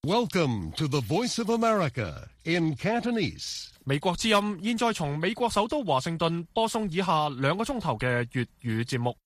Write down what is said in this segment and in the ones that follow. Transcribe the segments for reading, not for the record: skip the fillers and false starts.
Welcome to the Voice of America in Cantonese. 美國之音現在從美國首都華盛頓播送以下2個鐘頭嘅粵語節目。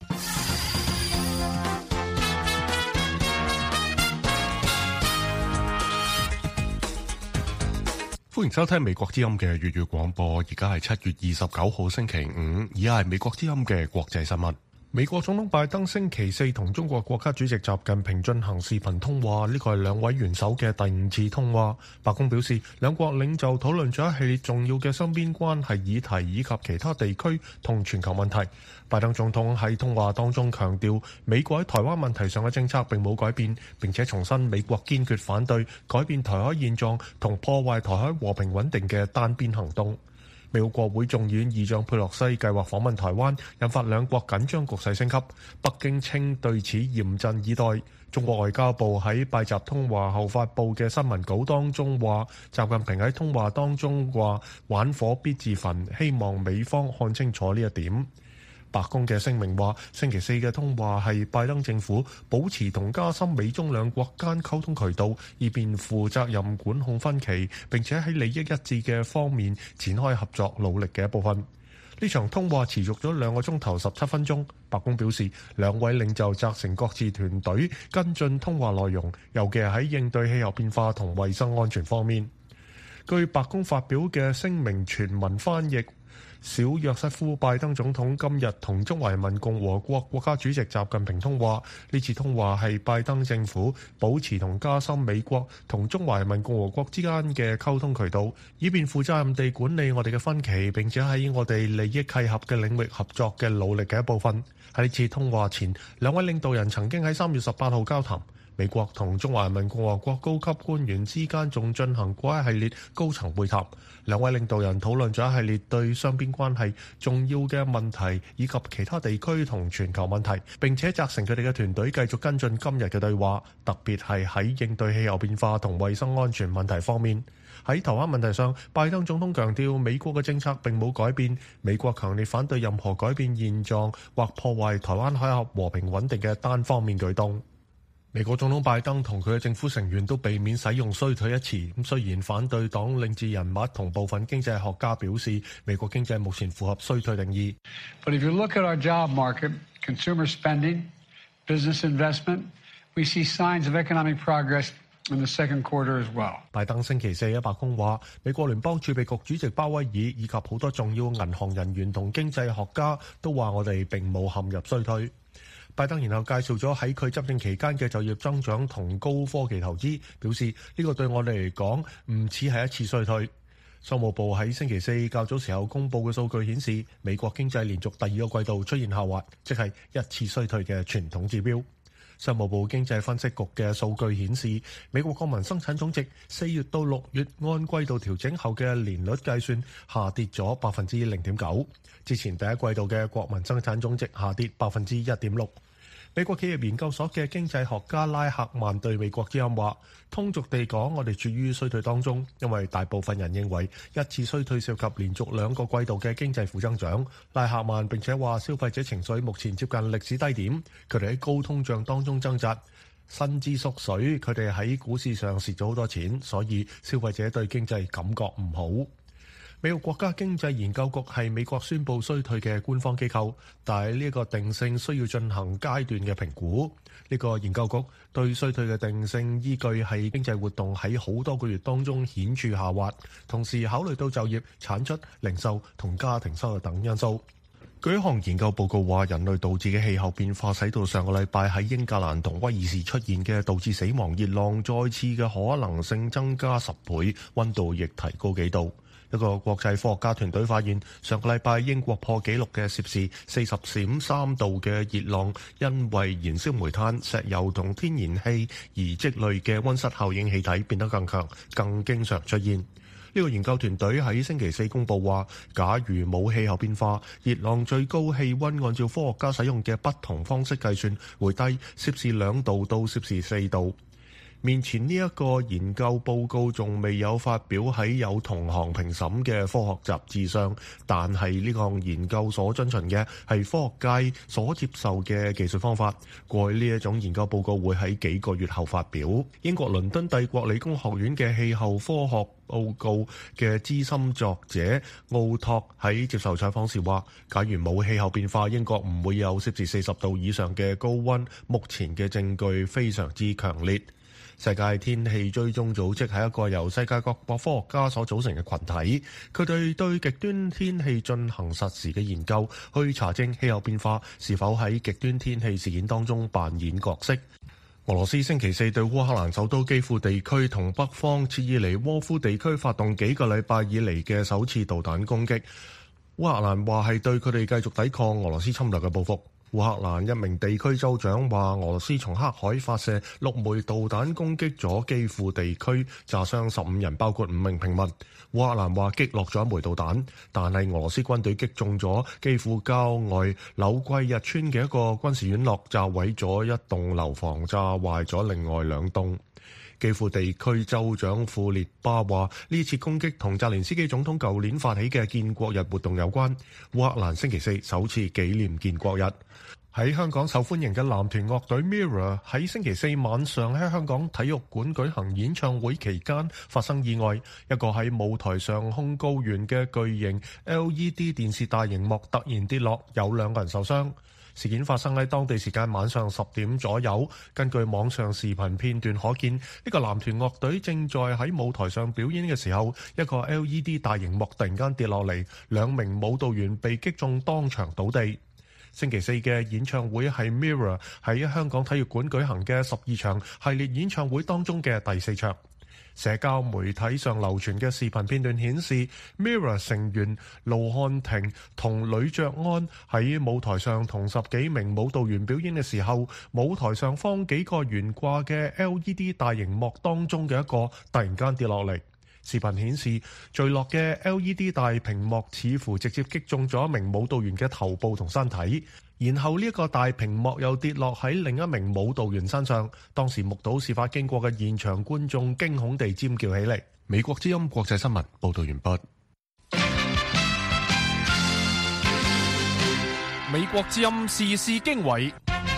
歡迎收聽美國之音嘅粵語廣播，而家係7月29號星期五，以下係美國之音嘅國際新聞。美國總統拜登星期四同中國國家主席習近平進行視頻通話，呢個係兩位元首嘅第5次通話。白宮表示，兩國領袖討論咗一系列重要嘅雙邊關係議題以及其他地區同全球問題。拜登總統喺通話當中強調，美國喺台灣問題上嘅政策並冇改變，並且重申美國堅決反對改變台海現狀同破壞台海和平穩定嘅單邊行動。美國國會眾議院議長佩洛西計劃訪問台灣，引發兩國緊張局勢升級。北京稱對此嚴陣以待。中國外交部喺拜習通話後發布嘅新聞稿當中話，習近平喺通話當中話玩火必自焚，希望美方看清楚呢一點。白宮嘅聲明話，星期四嘅通話係拜登政府保持同加深美中兩國間溝通渠道，以便負責任管控分歧，並且喺利益一致嘅方面展開合作努力嘅一部分。呢場通話持續咗2個鐘頭17分鐘。白宮表示，兩位領袖責成各自團隊跟進通話內容，尤其係喺應對氣候變化同衛生安全方面。據白宮發表嘅聲明全文翻譯，小約瑟夫·拜登總統今日同中華人民共和國國家主席習近平通話。呢次通話係拜登政府保持同加深美國同中華人民共和國之間嘅溝通渠道，以便負責任地管理我哋嘅分歧，並且喺我哋利益契合嘅領域合作嘅努力嘅一部分。喺呢次通話前，兩位領導人曾經喺3月18號交談。美國同中華人民共和國高級官員之間仲進行過一系列高層會談，兩位領導人討論咗一系列對雙邊關係重要嘅問題，以及其他地區同全球問題，並且責成佢哋嘅團隊繼續跟進今日嘅對話，特別係喺應對氣候變化同衛生安全問題方面。喺台灣問題上，拜登總統強調美國嘅政策並冇改變，美國強烈反對任何改變現狀或破壞台灣海峽和平穩定嘅單方面舉動。美國總統拜登同佢嘅政府成員都避免使用衰退一詞。咁雖然反對黨政治人物同部分經濟學家表示，美國經濟目前符合衰退定義。 But if you look at our job market, consumer spending, business investment, we see signs of economic progress in the second quarter as well. 拜登星期四喺白宮話，美國聯邦儲備局主席鮑威爾以及好多重要銀行人員同經濟學家都話我哋並冇陷入衰退。拜登然後介紹咗喺佢執政期間嘅就業增長同高科技投資，表示呢個對我哋嚟講唔似係一次衰退。商務部喺星期四較早時候公佈嘅數據顯示，美國經濟連續第2個季度出現下滑，即係一次衰退嘅傳統指標。商務部經濟分析局嘅數據顯示，美國國民生產總值4月到6月按季度調整後嘅年率計算下跌咗 0.9%， 之前第一季度嘅國民生產總值下跌 1.6%。美國企業研究所嘅經濟學家拉克曼對美國之音話，通俗地講，我哋處於衰退當中，因為大部分人認為一次衰退涉及連續2個季度嘅經濟負增長。拉克曼並且話，消費者情緒目前接近歷史低點，佢哋喺高通脹當中掙扎，薪資縮水，佢哋喺股市上蝕咗好多錢，所以消費者對經濟感覺唔好。美國國家經濟研究局係美國宣布衰退嘅官方機構，但係呢個定性需要進行階段嘅評估。呢個研究局對衰退嘅定性依據係經濟活動喺好多個月當中顯著下滑，同時考慮到就業、產出、零售同家庭收入等因素。據一項研究報告話，人類導致嘅氣候變化使到上個禮拜喺英格蘭同威爾士出現嘅導致死亡熱浪再次嘅可能性增加10倍，溫度亦提高幾度。一個國際科學家團隊發現，上個禮拜英國破紀錄嘅攝氏40.3度嘅熱浪，因為燃燒煤炭、石油同天然氣而積累嘅溫室效應氣體變得更強，更經常出現。呢個研究團隊喺星期四公佈話，假如冇氣候變化，熱浪最高氣溫按照科學家使用嘅不同方式計算，會低攝氏2度到攝氏4度。 面前呢一個研究報告仲未有發表喺有同行評審嘅科學雜誌上，但係呢項研究所遵循嘅係科學界所接受嘅技術方法。過去呢一種研究報告會喺幾個月後發表。英國倫敦帝國理工學院嘅氣候科學報告嘅資深作者奧托喺接受採訪時話，假如冇氣候變化，英國唔會有攝氏40度以上嘅高溫。目前嘅證據非常之強烈。世界天氣追蹤組織係一個由世界各國科學家所組成嘅群體，佢哋對極端天氣進行實時嘅研究，去查證氣候變化是否喺極端天氣事件當中扮演角色。俄羅斯星期四對烏克蘭首都基輔地區同北方切爾尼沃夫地區發動幾個禮拜以嚟嘅首次導彈攻擊。烏克蘭話係對佢哋繼續抵抗俄羅斯侵略嘅報復。烏克蘭一名地區州長話，俄羅斯從黑海發射6枚導彈攻擊咗基輔地區，炸傷15人，包括5名平民。烏克蘭話擊落咗1枚導彈，但係俄羅斯軍隊擊中咗基輔郊外柳季日村嘅一個軍事院落，炸毀咗一棟樓房，炸壞咗另外2棟。基輔地區州長庫列巴話，呢次攻擊同澤連斯基總統舊年發起嘅建國日活動有關。烏克蘭星期四首次紀念建國日。喺香港受歡迎嘅男團樂隊 Mirror 喺星期四晚上喺香港體育館舉行演唱會期間發生意外，一個喺舞台上控高懸嘅巨型 LED 電視大熒幕突然跌落，有2個人受傷。事件發生喺當地時間晚上10點左右。根據網上視頻片段可見，呢個男團樂隊正在喺舞台上表演嘅時候，一個 LED 大熒幕突然間跌落嚟，2名舞蹈員被擊中，當場倒地。星期四嘅演唱會係 Mirror 喺香港體育館舉行嘅12場系列演唱會當中嘅第4場。社交媒體上流傳嘅視頻片段顯示， Mirror 成員盧瀚霆同呂爵安喺舞台上同10幾名舞蹈員表演嘅時候，舞台上方幾個懸掛嘅 LED 大熒幕當中嘅一個突然間跌落嚟。視頻顯示，墜落嘅 LED 大屏幕似乎直接擊中咗一名舞蹈員嘅頭部同身體，然後呢一個大屏幕又跌落喺另一名舞蹈員身上。當時目睹事發經過嘅現場觀眾驚恐地尖叫起嚟。美國之音國際新聞報道完畢。 美國之音時事經緯。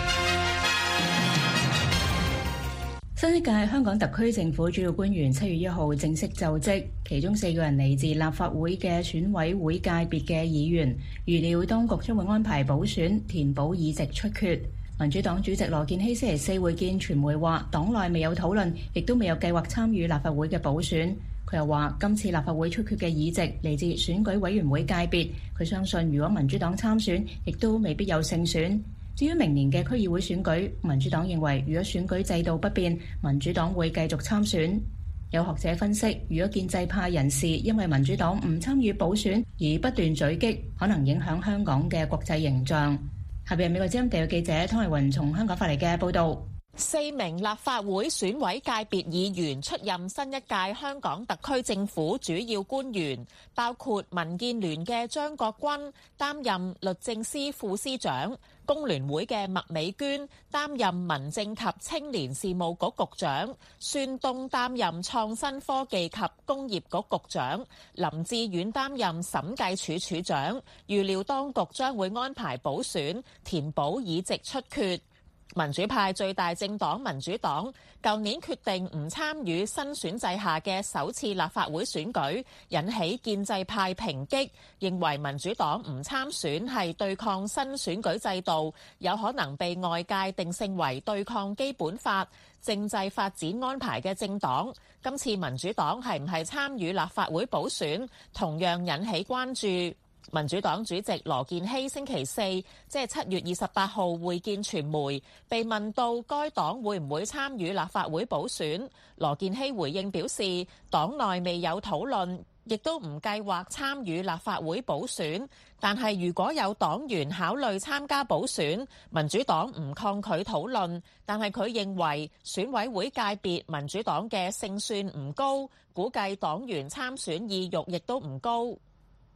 新一屆香港特區政府主要官員7月1號正式就職，其中4個人嚟自立法會嘅選委會界別嘅議員，預料當局將會安排補選，填補議席出缺。民主黨主席羅健熙星期四會見傳媒話，黨內未有討論，亦都未有計劃參與立法會嘅補選。佢又話，今次立法會出缺嘅議席嚟自選舉委員會界別，佢相信如果民主黨參選，亦都未必有勝選。至於明年嘅區議會選舉，民主黨認為如果選舉制度不變，民主黨會繼續參選。有學者分析，如果建制派人士因為民主黨唔參與補選而不斷狙擊，可能影響香港嘅國際形象。下邊係美國之音地約記者湯麗雲從香港發嚟嘅報導。 4名立法會選委界別議員出任新一屆香港特區政府主要官員，包括民建聯嘅張國軍擔任律政司副司長，工聯會嘅麥美娟擔任民政及青年事務局局長，孫東擔任創新科技及工業局局長，林志遠擔任審計署署長。預料當局將會安排補選，填補議席出缺。民主派最大政黨民主黨舊年決定唔參與新選制下嘅首次立法會選舉，引起建制派抨擊，認為民主黨唔參選係對抗新選舉制度，有可能被外界定性為對抗基本法、政制發展安排嘅政黨。今次民主黨係唔係參與立法會補選，同樣引起關注。民主黨主席羅健熙星期四，即係7月28號會見傳媒，被問到該黨會唔會參與立法會補選，羅健熙回應表示，黨內未有討論，亦都唔計劃參與立法會補選，但係如果有黨員考慮參加補選，民主黨唔抗拒討論，但係佢認為選委會界別民主黨嘅勝算唔高，估計黨員參選意欲亦都唔高。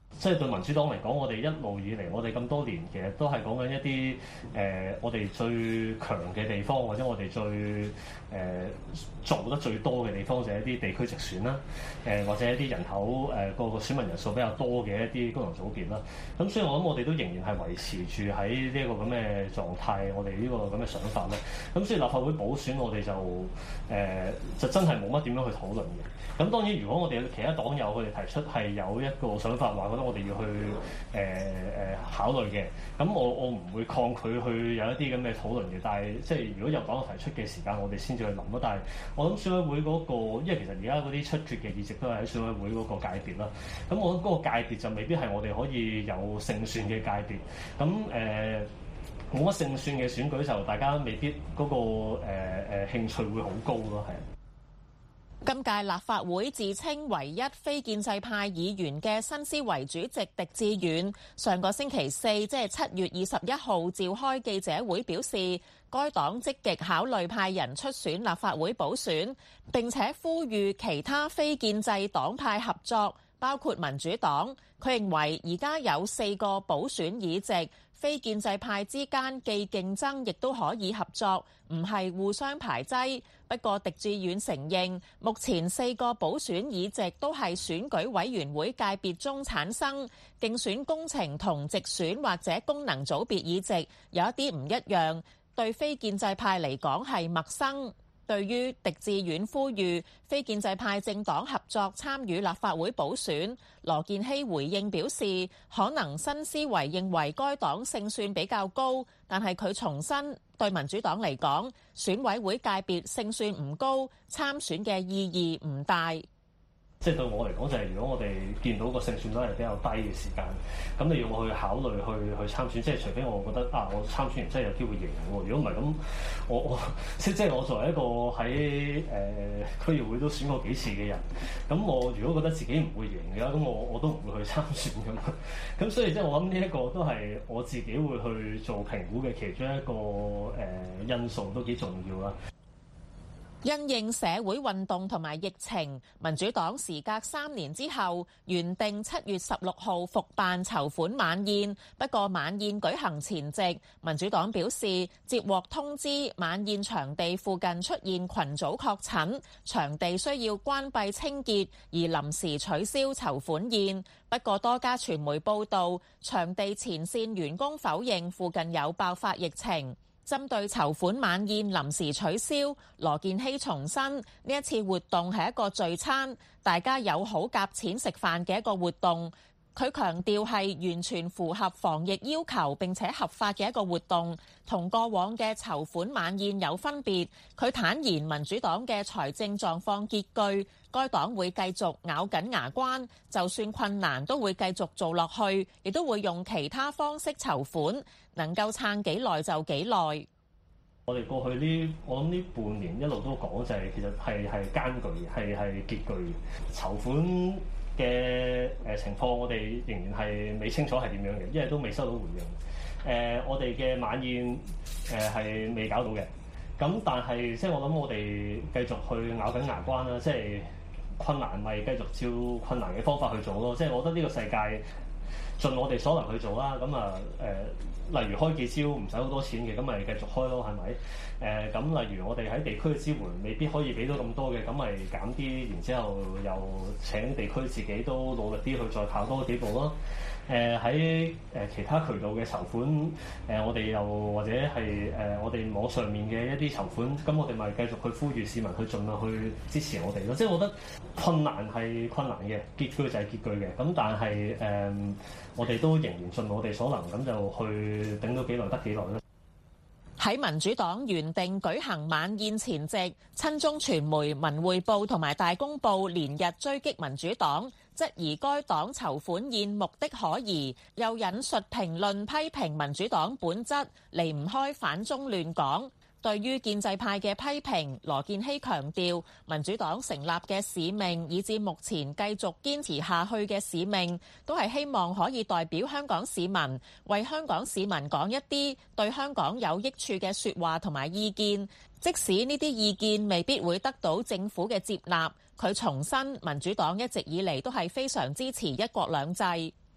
即係對民主黨嚟講，我哋一路以嚟，我哋咁多年其實都係講緊一啲我哋最強嘅地方，或者我哋最做得最多嘅地方，就係一啲地區直選啦，或者一啲人口個選民人數比較多嘅一啲功能組別啦。咁所以我諗我哋都仍然係維持住喺呢一個咁嘅狀態，我哋呢個咁嘅想法咧。咁所以立法會補選我哋就真係冇乜點樣去討論嘅。咁當然，如果我哋其他黨友佢哋提出係有一個想法，話覺得我哋要去考慮嘅，咁我唔會抗拒去有一啲咁嘅討論嘅。但係即係如果有黨提出嘅時間，我哋先至去諗咯。但係我諗選委會嗰個，因為其實而家嗰啲出缺嘅議席都係喺選委會嗰個界別啦。咁我諗嗰個界別就未必係我哋可以有勝算嘅界別。咁冇乜勝算嘅選舉就大家未必嗰個興趣會好高咯，係。 今屆立法會自稱唯一非建制派議員嘅新思維主席狄志遠，上個星期四即係7月21號召開記者會，表示該黨積極考慮派人出選立法會補選，並且呼籲其他非建制黨派合作，包括民主黨。佢認為而家有4個補選議席，非建制派之間既競爭亦都可以合作，唔係互相排擠。不過狄志遠承認，目前4個補選議席都係選舉委員會界別中產生，競選工程同直選或者功能組別議席有一啲唔一樣，對非建制派嚟講係陌生。對於狄志遠呼籲非建制派政黨合作參與立法會補選，羅健熙回應表示，可能新思維認為該黨勝算比較高，但係佢重申對民主黨嚟講，選委會界別勝算唔高，參選嘅意義唔大。 即係對我嚟講，就係如果我哋見到個勝算都係比較低嘅時間，咁你要我去考慮去參選，即係除非我覺得我參選完真係有機會贏喎。如果唔係咁，我即係我作為一個喺區議會都選過幾次嘅人，咁我如果覺得自己唔會贏嘅話，咁我都唔會去參選㗎嘛。咁所以即係我諗呢一個都係我自己會去做評估嘅其中一個因素，都幾重要啦。 因應社會運動同埋疫情，民主黨時隔3年之後，原定7月16號復辦籌款晚宴。不過晚宴舉行前夕，民主黨表示接獲通知，晚宴場地附近出現群組確診，場地需要關閉清潔，而臨時取消籌款宴。不過多家傳媒報道，場地前線員工否認附近有爆發疫情。針對籌款晚宴臨時取消，羅健熙重申呢一次活動係一個聚餐，大家友好夾錢食飯嘅一個活動。佢強調係完全符合防疫要求並且合法嘅一個活動，同過往嘅籌款晚宴有分別。佢坦言民主黨嘅財政狀況拮據，該黨會繼續咬緊牙關，就算困難都會繼續做落去，亦都會用其他方式籌款。能夠撐幾耐就幾耐。 我哋過去我諗呢半年一路都講就係其實係艱巨，係拮據籌款嘅情況，我哋仍然係未清楚係點樣嘅，因為都未收到回應。我哋嘅晚宴係未搞到嘅，咁但係即係我諗我哋繼續去咬緊牙關啦，即係困難咪繼續照困難嘅方法去做咯。即係我覺得呢個世界盡我哋所能去做啦。咁例如開記招唔使好多錢嘅，咁咪繼續開咯，係咪？咁例如我哋喺地區嘅支援未必可以俾到咁多嘅，咁咪減啲，然之後又請地區自己都努力啲去再跑多幾步咯。喺其他渠道嘅籌款，我哋又或者係我哋網上面嘅一啲籌款，咁我哋咪繼續去呼籲市民去盡量去支持我哋咯。即係我覺得困難係困難嘅，拮據就係拮據嘅。咁但係我哋都仍然盡我哋所能，咁就去頂到幾耐得幾耐啦。 喺民主黨原定舉行晚宴前夕，親中傳媒《文匯報》同埋《大公報》連日追擊民主黨，質疑該黨籌款宴目的可疑，又引述評論批評民主黨本質離唔開反中亂港。對於建制派嘅批評，羅健熙強調民主黨成立嘅使命，以至目前繼續堅持下去嘅使命，都係希望可以代表香港市民，為香港市民講一啲對香港有益處嘅說話同埋意見，即使呢啲意見未必會得到政府嘅接納。佢重申民主黨一直以嚟都係非常支持一國兩制。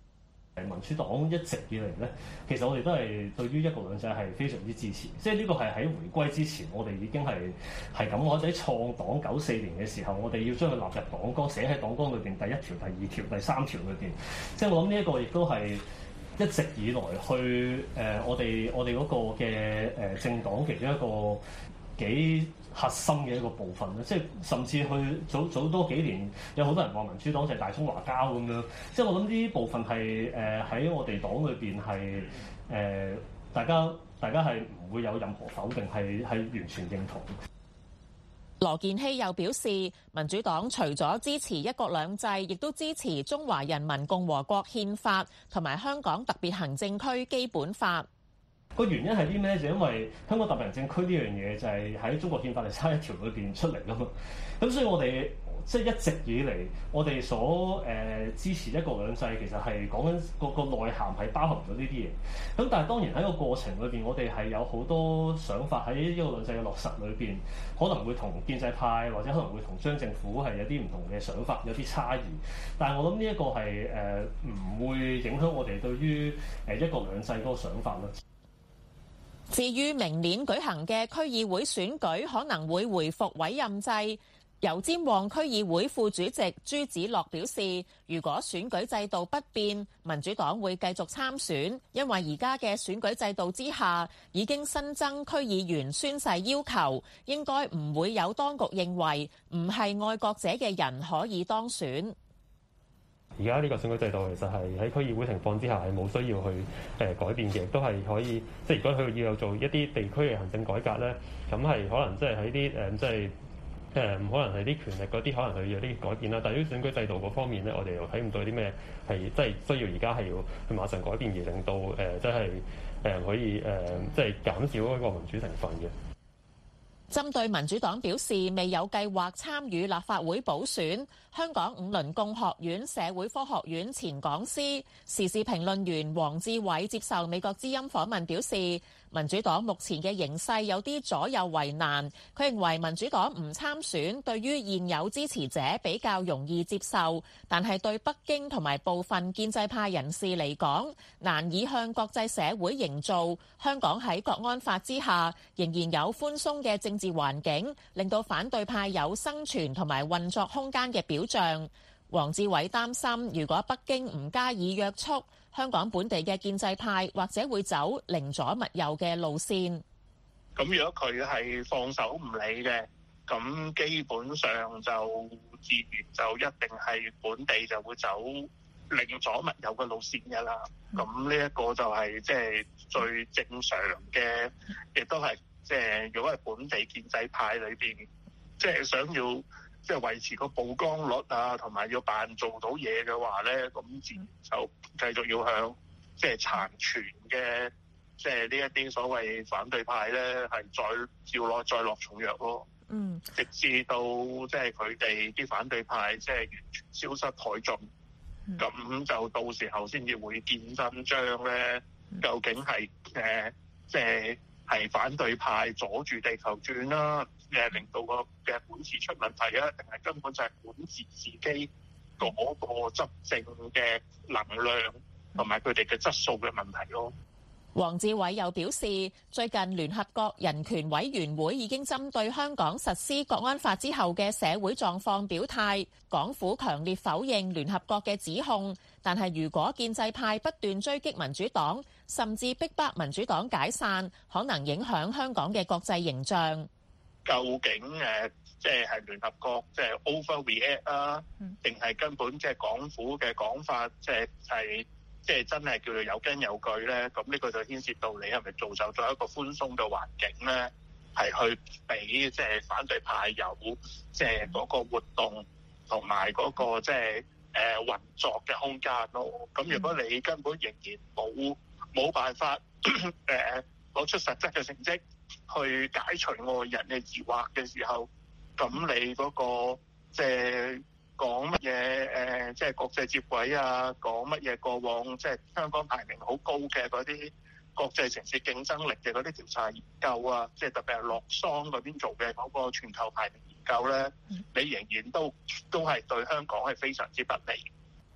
民主黨一直以嚟咧，其實我哋都係對於一國兩制係非常之支持，即係呢個係喺回歸之前，我哋已經係咁。我哋喺創黨94年嘅時候，我哋要將佢納入黨綱，寫喺黨綱裏邊第1條、第2條、第3條裏邊。即係我諗呢一個亦都係一直以來去我哋嗰個嘅政黨其中一個幾核心嘅一個部分咧，即係甚至去早多幾年，有好多人話民主黨就係大中華膠咁樣。即係我諗呢啲部分係喺我哋黨裏邊係大家係唔會有任何否定，係完全認同。 羅健熙又表示，民主黨除咗支持一國兩制，亦都支持中華人民共和國憲法同埋香港特別行政區基本法。 個原因係啲咩？就因為香港特別行政區呢樣嘢就係喺中國憲法第31條裏邊出嚟㗎嘛。咁所以我哋即係一直以嚟，我哋所支持一國兩制，其實係講緊個內涵係包含咗呢啲嘢。咁但係當然喺個過程裏邊，我哋係有好多想法喺一國兩制嘅落實裏邊，可能會同建制派或者可能會同張政府係有啲唔同嘅想法，有啲差異。但係我諗呢一個係唔會影響我哋對於一國兩制嗰個想法咯。 至於明年舉行嘅區議會選舉可能會回復委任制，油尖旺區議會副主席朱子樂表示，如果選舉制度不變，民主黨會繼續參選，因為而家嘅選舉制度之下已經新增區議員宣誓要求，應該唔會有當局認為唔係愛國者嘅人可以當選。 而家呢個選舉制度其實係喺區議會情況之下係冇需要去改變嘅，亦都係可以，即係如果佢要有做一啲地區嘅行政改革咧，咁係可能即係喺啲即係唔可能係啲權力嗰啲，可能佢有啲改變啦。但係啲選舉制度嗰方面咧，我哋又睇唔到啲咩係即係需要而家係要去馬上改變，而令到即係可以即係減少嗰個民主成分嘅。 針對民主黨表示未有計劃參與立法會補選，香港五倫共學院社會科學院前講師、時事評論員黃志偉接受美國之音訪問表示，民主黨目前嘅形勢有啲左右為難，佢認為民主黨唔參選對於現有支持者比較容易接受，但係對北京同埋部分建制派人士嚟講，難以向國際社會營造香港喺國安法之下仍然有寬鬆嘅政治環境，令到反對派有生存同埋運作空間嘅表象。黃志偉擔心，如果北京唔加以約束，香港本地嘅建制派或者會走寧左勿右嘅路線。 咁如果佢係放手唔理嘅，咁基本上就自然就一定係本地就會走寧左勿右嘅路線㗎啦。咁呢一個就係即係最正常嘅，亦都係即係如果係本地建制派裏邊，即係想要即係維持個曝光率啊，同埋要扮做到嘢嘅話咧，咁自然就繼續要向即係殘存嘅即係呢一啲所謂反對派咧，係再落重藥咯。直至到即係佢哋啲反對派即係完全消失殆盡，咁就到時候先至會見真章咧。究竟係即係反對派阻住地球轉啦，令到個嘅管治出問題啊，定係根本就係管治自己嗰個執政嘅能量同埋佢哋嘅質素嘅問題咯。 黃志偉又表示，最近聯合國人權委員會已經針對香港實施國安法之後嘅社會狀況表態，港府強烈否認聯合國嘅指控，但係如果建制派不斷追擊民主黨，甚至逼迫民主黨解散，可能影響香港嘅國際形象。 究竟即係聯合國即係 overreact 啊，定係根本即係港府嘅講法即係真係叫做有根有據咧？咁呢個就牽涉到你係咪造就咗一個寬鬆嘅環境咧，係去俾即係反對派有即係嗰個活動同埋嗰個即係運作嘅空間咯。咁如果你根本仍然冇辦法攞出實質嘅成績去解除外人嘅疑惑嘅時候，咁你嗰個即係講乜嘢即係國際接軌啊，講乜嘢過往即係香港排名好高嘅嗰啲國際城市競爭力嘅嗰啲調查研究啊，即係特別係洛桑嗰邊做嘅嗰個全球排名研究咧，你仍然都係對香港係非常之不利。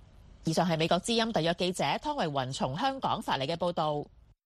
以上係美國之音特約記者湯慧雲從香港發嚟嘅報導。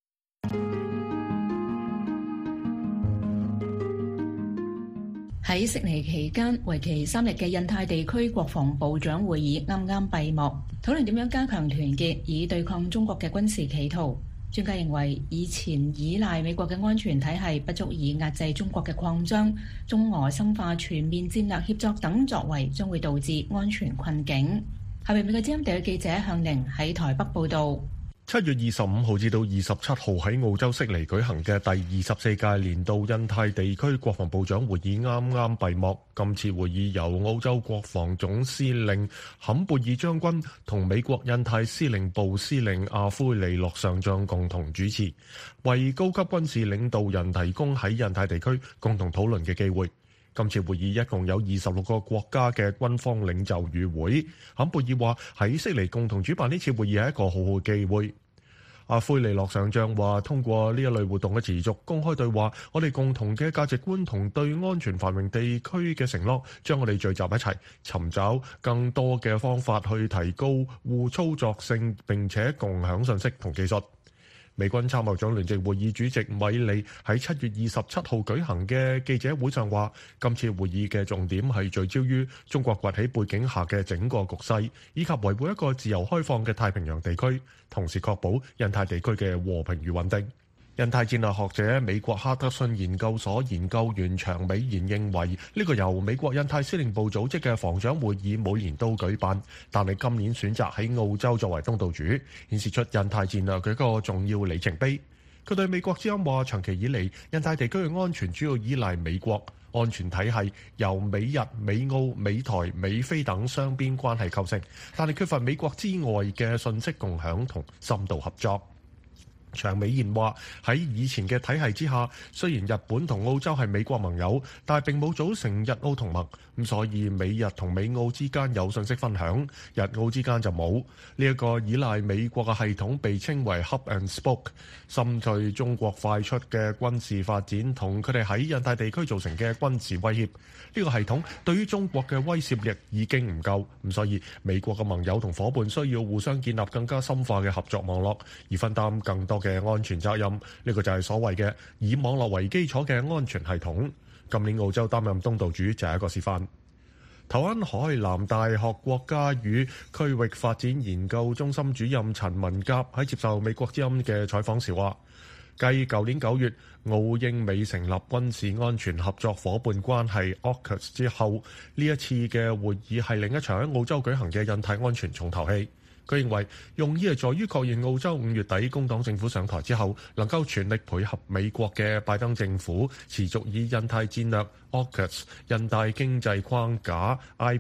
喺悉尼期間，為期3日嘅印太地區國防部長會議啱啱閉幕，討論點樣加強團結以對抗中國嘅軍事企圖。專家認為，以前依賴美國嘅安全體系不足以壓制中國嘅擴張，中俄深化全面戰略協作等作為將會導致安全困境。下面美國之音特約記者向寧喺台北報導。 7月25號至到27號喺澳洲悉尼舉行嘅第24屆年度印太地區國防部長會議啱啱閉幕。今次會議由澳洲國防總司令坎貝爾將軍同美國印太司令部司令阿奎利諾上將共同主持，為高級軍事領導人提供喺印太地區共同討論嘅機會。今次會議一共有26個國家嘅軍方領袖與會。坎貝爾話喺悉尼共同主辦呢次會議係一個好好嘅機會。阿奎利諾上將話，通過呢一類活動嘅持續公開對話，我哋共同嘅價值觀同對安全繁榮地區嘅承諾，將我哋聚集一齊，尋找更多嘅方法去提高互操作性，並且共享信息同技術。美軍參謀長聯席會議主席米利喺7月27號舉行嘅記者會上話，今次會議嘅重點係聚焦於中國崛起背景下嘅整個局勢，以及維護一個自由開放嘅太平洋地區，同時確保印太地區嘅和平與穩定。印太戰略學者美國哈德遜研究所研究員長美賢認為，呢個由美國印太司令部組織嘅防長會議每年都舉辦，但係今年選擇喺澳洲作為東道主，顯示出印太戰略嘅一個重要里程碑。佢對美國之音話，長期以嚟，印太地區嘅安全主要依賴美國，安全體系由美日、美澳、美台、美菲等雙邊關係構成，但係缺乏美國之外嘅信息共享同深度合作。長美賢話，喺以前嘅體系之下，雖然日本同澳洲係美國盟友，但係並冇組成日澳同盟，咁所以美日同美澳之間有信息分享，日澳之間就冇。呢一個依賴美國嘅系統被稱為 Hub and Spoke， 針對中國快速嘅軍事發展同佢哋喺印太地區造成嘅軍事威脅。呢個系統對於中國嘅威懾力已經唔夠，咁所以美國嘅盟友同伙伴需要互相建立更加深化嘅合作網絡，而分擔更多嘅安全責任。呢個就係所謂嘅以網絡為基礎嘅安全系統。今年澳洲擔任東道主就係一個示範。台灣海南大學國家與區域發展研究中心主任陳文甲喺接受美國之音嘅採訪時話，繼舊年9月澳英美成立軍事安全合作夥伴關係 AUKUS 之後，呢一次嘅會議係另一場喺澳洲舉行嘅印太安全重頭戲。佢認為用意係在於確認澳洲5月底工黨政府上台之後，能夠全力配合美國嘅拜登政府，持續以印太戰略 AUKUS 印太經濟框架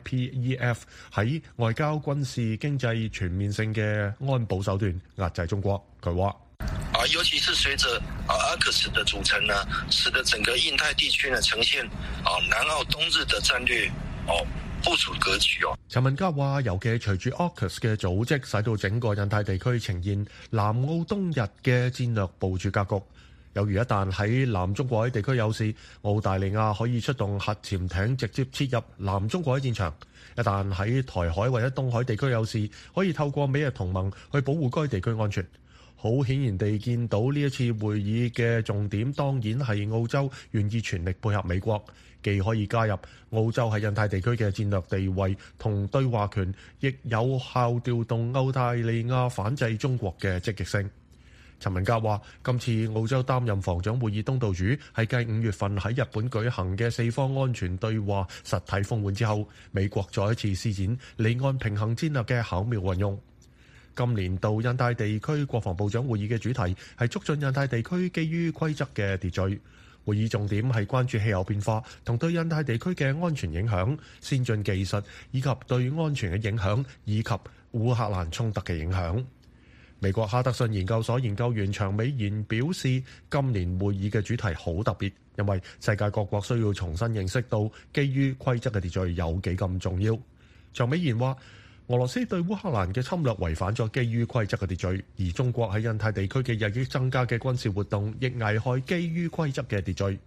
IPEF 喺外交、軍事、經濟全面性嘅安保手段壓制中國。佢話： 尤其是隨着AUKUS 的組成呢，使得整個印太地區呢呈現南澳東日的戰略部署格局。 陳文嘉話，尤其係隨住 AUKUS 嘅組織，使到整個印太地區呈現南澳東日嘅戰略部署格局。有如一旦喺南中國海地區有事，澳大利亞可以出動核潛艇直接切入南中國海戰場；一旦喺台海或者東海地區有事，可以透過美日同盟去保護該地區安全。好顯然地見到呢一次會議嘅重點，當然係澳洲願意全力配合美國，既可以加入澳洲喺印太地區嘅戰略地位同對話權，亦有效調動澳大利亞反制中國嘅積極性。陳文甲話：今次澳洲擔任防長會議東道主，係繼5月份喺日本舉行嘅4方安全對話實體峰會之後，美國再一次施展離岸平衡戰略嘅巧妙運用。今年度印太地區國防部長會議嘅主題係促進印太地區基於規則嘅秩序。會議重點係關注氣候變化同對印太地區嘅安全影響、先進技術以及對安全嘅影響，以及烏克蘭衝突嘅影響。美國哈德遜研究所研究員長美賢表示，今年會議嘅主題好特別，因為世界各國需要重新認識到基於規則嘅秩序有幾咁重要。長美賢話，俄羅斯對烏克蘭嘅侵略違反咗基於規則嘅秩序，而中國喺印太地區嘅日益增加嘅軍事活動亦危害基於規則嘅秩序。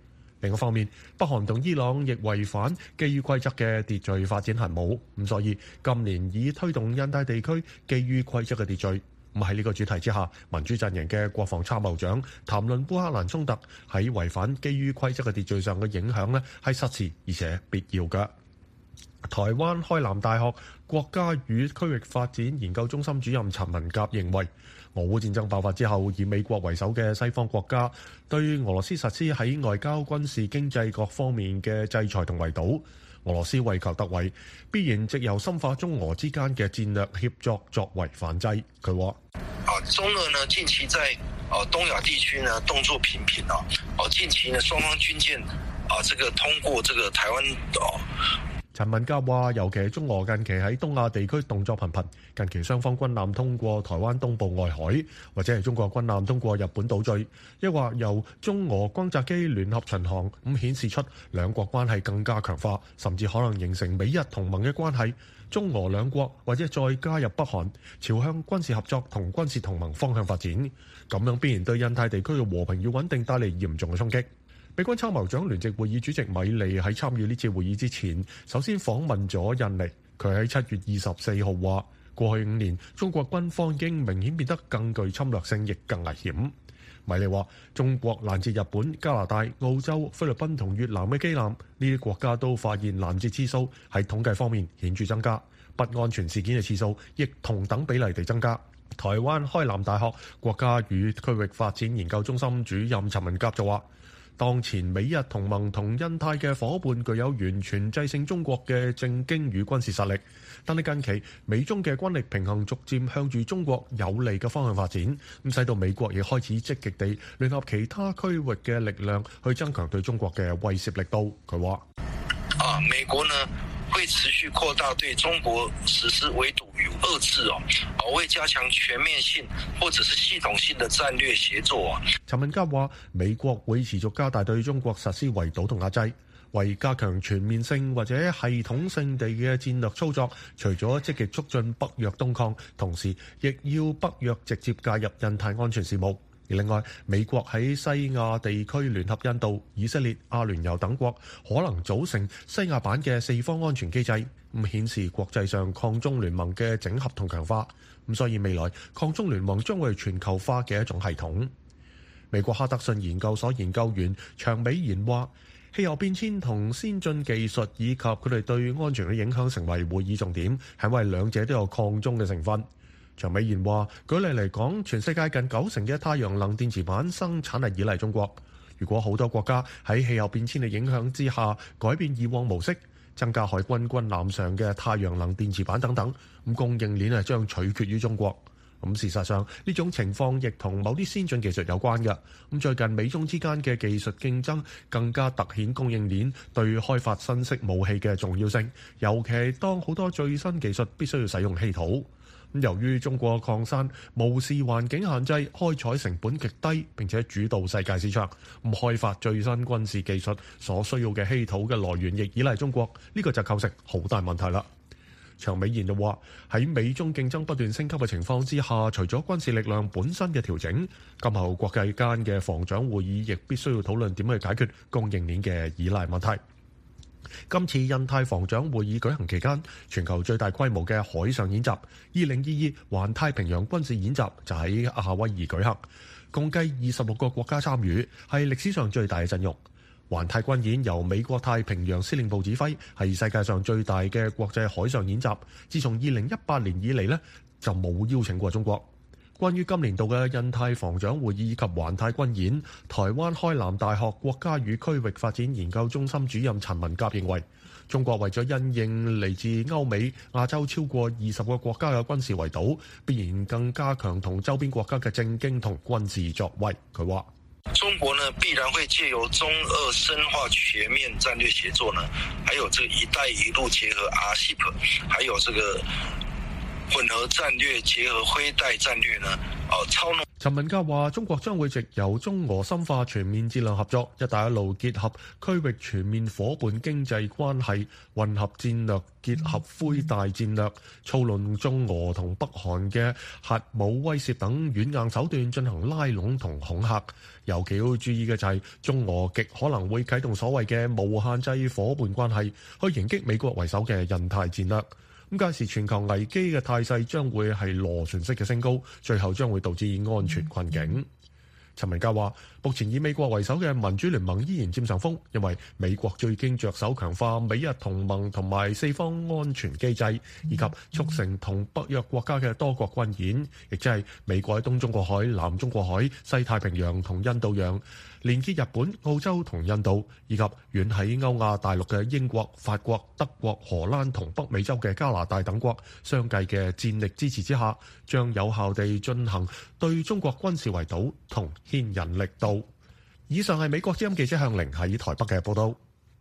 另一方面，北韓同伊朗亦違反基於規則嘅秩序發展核武，咁所以今年以推動印太地區基於規則嘅秩序。咁喺呢個主題之下，民主陣營嘅國防參謀長談論烏克蘭衝突喺違反基於規則嘅秩序上嘅影響呢係實時而且必要嘅。台灣開南大學國家與區域發展研究中心主任陳文甲認為，俄烏戰爭爆發之後，以美國為首嘅西方國家對俄羅斯實施喺外交、軍事、經濟各方面嘅制裁同圍堵。俄羅斯為求突圍，必然藉由深化中俄之間嘅戰略協作作為反制。佢話： 中俄呢近期在東亞地區呢動作頻頻近期呢雙方軍艦這個通過這個台灣。 陳文甲話，尤其係中俄近期喺東亞地區動作頻頻，近期雙方軍艦通過台灣東部外海，或者係中國軍艦通過日本島嶼，抑或由中俄轟炸機聯合巡航，咁顯示出兩國關係更加強化，甚至可能形成美日同盟嘅關係。中俄兩國或者再加入北韓，朝向軍事合作同軍事同盟方向發展，咁樣必然對印太地區嘅和平與穩定帶嚟嚴重嘅衝擊。美軍參謀長聯席會議主席米利喺參與呢次會議之前，首先訪問咗印尼。佢喺7月24號話：過去5年，中國軍方已經明顯變得更具侵略性，亦更危險。米利話：中國攔截日本、加拿大、澳洲、菲律賓同越南嘅機艦，呢啲國家都發現攔截次數喺統計方面顯著增加，不安全事件嘅次數亦同等比例地增加。台灣開南大學國家與區域發展研究中心主任陳文甲就話：當前美日同盟同印太嘅夥伴具有完全制勝中國嘅政經與軍事實力，但係近期美中嘅軍力平衡逐漸向住中國有利嘅方向發展，咁使到美國亦開始積極地聯合其他區域嘅力量去增強對中國嘅威懾力度。佢話： 美國呢會持續擴大對中國實施圍堵與遏制會加強全面性或者是系統性的戰略協作。 陳文甲話：美國會持續加大對中國實施圍堵同壓制，為加強全面性或者系統性地嘅戰略操作，除咗積極促進北約東擴，同時亦要北約直接介入印太安全事務。而另外，美國喺西亞地區聯合印度、以色列、阿聯酋等國，可能組成西亞版嘅四方安全機制，咁顯示國際上抗中聯盟嘅整合同強化。咁所以未來抗中聯盟將會係全球化嘅一種系統。美國哈德遜研究所研究員長美賢話：氣候變遷同先進技術以及佢哋對安全嘅影響成為會議重點，係因為兩者都有抗中嘅成分。長美賢話：舉例嚟講，全世界近90%嘅太陽能電池板生產係依賴中國。如果好多國家喺氣候變遷嘅影響之下改變以往模式，增加海軍軍艦上嘅太陽能電池板等等，咁供應鏈係將取決於中國。咁事實上呢種情況亦同某啲先進技術有關嘅。咁最近美中之間嘅技術競爭更加凸顯供應鏈對開發新式武器嘅重要性，尤其係當好多最新技術必須要使用稀土。由於中國礦山無視環境限制，開採成本極低，並且主導世界市場，開發最新軍事技術所需要嘅稀土嘅來源亦依賴中國，呢個就構成好大問題啦。長美賢就話：喺美中競爭不斷升級嘅情況之下，除咗軍事力量本身嘅調整，今後國際間嘅防長會議亦必須要討論點去解決供應鏈嘅依賴問題。今次印太防長會議舉行期間，全球最大規模嘅海上演習2022環太平洋軍事演習就喺夏威夷舉行，共計26個國家參與，係歷史上最大嘅陣容。環太軍演由美國太平洋司令部指揮，係世界上最大嘅國際海上演習。自從2018年以嚟呢，就冇邀請過中國。關於今年度嘅印太防長會議以及環太軍演，台灣開南大學國家與區域發展研究中心主任陳文甲認為，中國為咗因應嚟自歐美、亞洲超過20個國家嘅軍事圍堵，必然更加強同周邊國家嘅政經同軍事作為。佢話： 中國呢必然會借由中俄深化全面戰略協作呢，還有這個一帶一路結合 RCEP， 還有這個混合戰略結合灰帶戰略呢，操弄。 陳文嘉話：中國將會藉由中俄深化全面戰略合作、一帶一路結合區域全面夥伴經濟關係、混合戰略結合灰帶戰略，操弄中俄同北韓嘅核武威脅等軟硬手段進行拉攏同恐嚇。尤其要注意嘅就係中俄極可能會啟動所謂嘅無限制夥伴關係，去迎擊美國為首嘅印太戰略。咁屆時全球危機嘅態勢將會係螺旋式嘅升高，最後將會導致安全困境。陳文嘉話：目前以美國為首嘅民主聯盟依然佔上風，因為美國最經着手強化美日同盟同埋四方安全機制，以及促成同北約國家嘅多國軍演，亦即係美國喺東中國海、南中國海、西太平洋同印度洋，連結日本、澳洲同印度，以及遠喺歐亞大陸嘅英國、法國、德國、荷蘭同北美洲嘅加拿大等國，相繼嘅戰力支持之下，將有效地進行對中國軍事圍堵同牽引力度。以上係美國之音記者向凌喺台北嘅報道。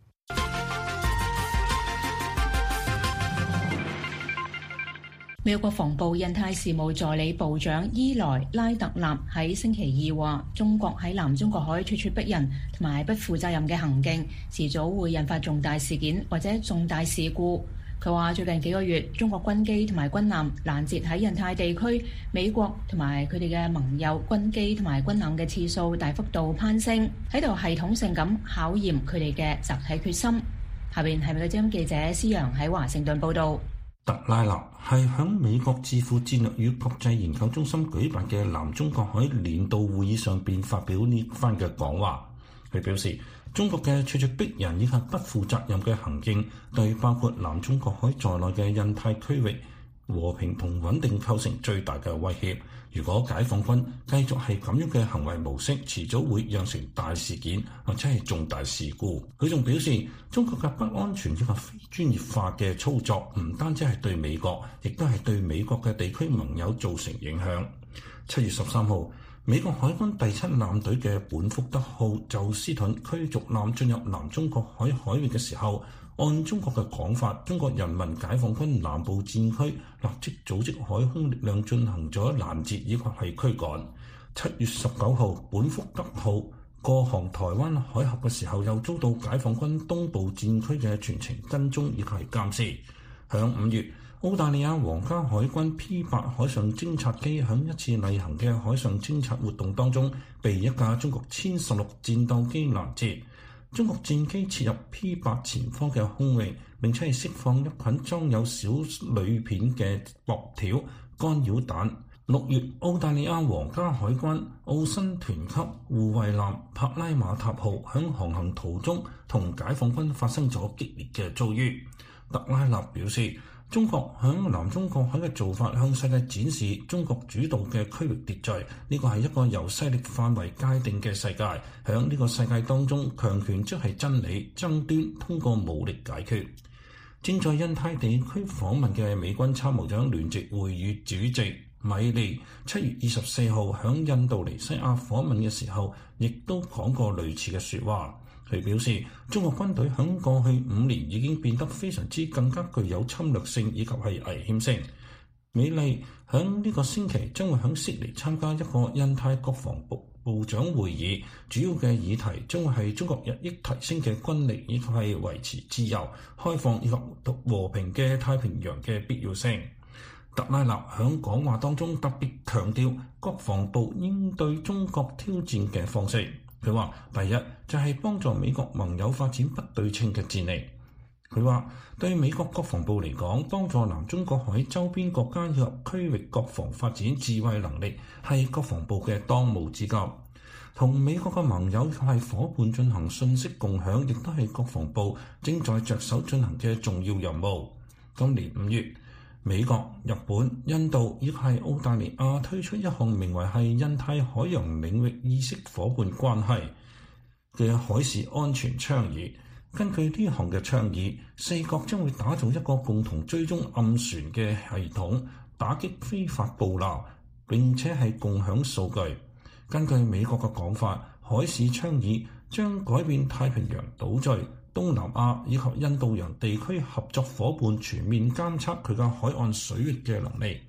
美國國防部印太事務助理部長伊萊拉特納喺星期二話，中國喺南中國海咄咄逼人同埋不負責任嘅行徑，遲早會引發重大事件或者重大事故。佢話最近幾個月，中國軍機同埋軍艦攔截喺印太地區，美國同埋佢哋嘅盟友軍機同埋軍艦嘅次數大幅度攀升，喺度系統性咁考驗佢哋嘅集體決心。下邊係美國之音記者施洋喺華盛頓報導。 特拉納係響美國智庫戰略與國際研究中心舉辦嘅南中國海年度會議上邊發表呢番嘅講話。佢表示，中國嘅咄咄逼人以及不負責任嘅行徑，對包括南中國海在內嘅印太區域和平同穩定構成最大嘅威脅。如果解放軍繼續係咁樣嘅行為模式，遲早會釀成大事件或者係重大事故。佢仲表示，中國嘅不安全以及非專業化嘅操作，唔單止係對美國，亦都係對美國嘅地區盟友造成影響。7月13號，美國海軍第7艦隊嘅本福德號宙斯盾驅逐艦進入南中國海海域嘅時候，按中國嘅講法，中國人民解放軍南部戰區立即組織海空力量進行咗攔截以及係驅趕。7月19號，本福德號過航台灣海峽嘅時候，又遭到解放軍東部戰區嘅全程跟蹤以及係監視。響5月，澳大利亞皇家海軍 P8 海上偵察機響一次例行嘅海上偵察活動當中，被一架中國殲16戰鬥機攔截。中國戰機切入 P8 前方嘅空域，並且係釋放一捆裝有小鋁片嘅薄條干擾彈。6月，澳大利亞皇家海軍奧新團級護衛艦帕拉馬塔號響航行途中同解放軍發生咗激烈嘅遭遇。特拉納表示，中國響南中國海嘅做法向世界展示中國主導嘅區域秩序，呢個係一個由勢力範圍界定嘅世界。響呢個世界當中，強權即係真理，爭端通過武力解決。正在印太地區訪問嘅美軍參謀長聯席會議主席米利7月24號響印度尼西亞訪問嘅時候，亦都講過類似嘅說話。佢表示，中國軍隊響過去5年已經變得非常之更加具有侵略性以及係危險性。美利響呢個星期將會響悉尼參加一個印太國防部長會議，主要嘅議題將會係中國日益提升嘅軍力以及係維持自由、開放以及和平嘅太平洋嘅必要性。特拉納響講話當中特別強調國防部應對中國挑戰嘅方式。佢話：第一就係幫助美國盟友發展不對稱嘅戰力。佢話對美國國防部嚟講，幫助南中國海周邊國家以及區域國防發展自衛能力係國防部嘅當務之急。同美國嘅盟友以及係夥伴進行信息共享，亦都係國防部正在着手進行嘅重要任務。今年5月，美國、日本、印度以及係澳大利亞推出一項名為係印太海洋領域意識夥伴關係嘅海事安全倡議。根據呢項嘅倡議，4國將會打造一個共同追蹤暗船嘅系統，打擊非法捕撈，並且係共享數據。根據美國嘅講法，海事倡議將改變太平洋島嶼、東南亞以及印度洋地區合作夥伴全面監測佢嘅海岸水域嘅能力。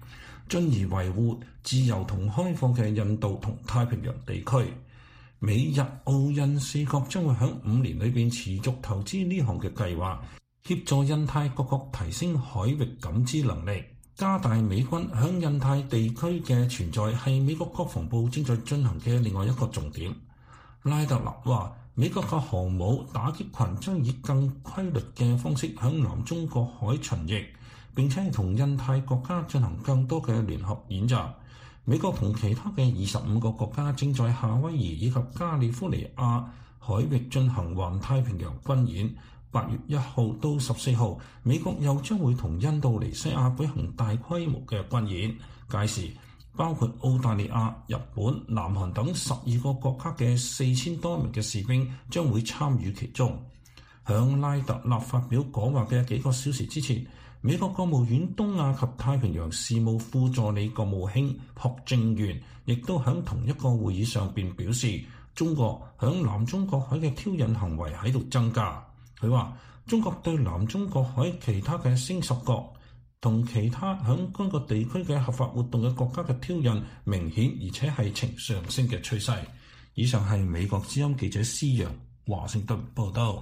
進而維護自由同開放嘅印度同太平洋地區。美日澳印四國將會喺5年裏邊持續投資呢項嘅計劃，協助印太各國提升海域感知能力。加大美軍響印太地區嘅存在係美國國防部正在進行嘅另外一個重點。拉特納話，美國嘅航母打擊群將以更規律嘅方式響南中國海巡弋，並且同印太國家進行更多嘅聯合演習。美國同其他嘅25個國家正在夏威夷以及加利福尼亞海域進行環太平洋軍演。8月1號到14號，美國又將會同印度尼西亞舉行大規模嘅軍演，屆時包括澳大利亞、日本、南韓等12個國家嘅4000多名嘅士兵將會參與其中。響拉特納發表講話嘅幾個小時之前，美國國務院東亞及太平洋事務副助理國務卿朴正元亦都喺同一個會議上邊表示，中國響南中國海嘅挑釁行為喺度增加。佢話中國對南中國海其他嘅聲十國同其他響該個地區嘅合法活動嘅國家嘅挑釁明顯而且係呈上升嘅趨勢。以上係美國之音記者施陽華盛頓報道。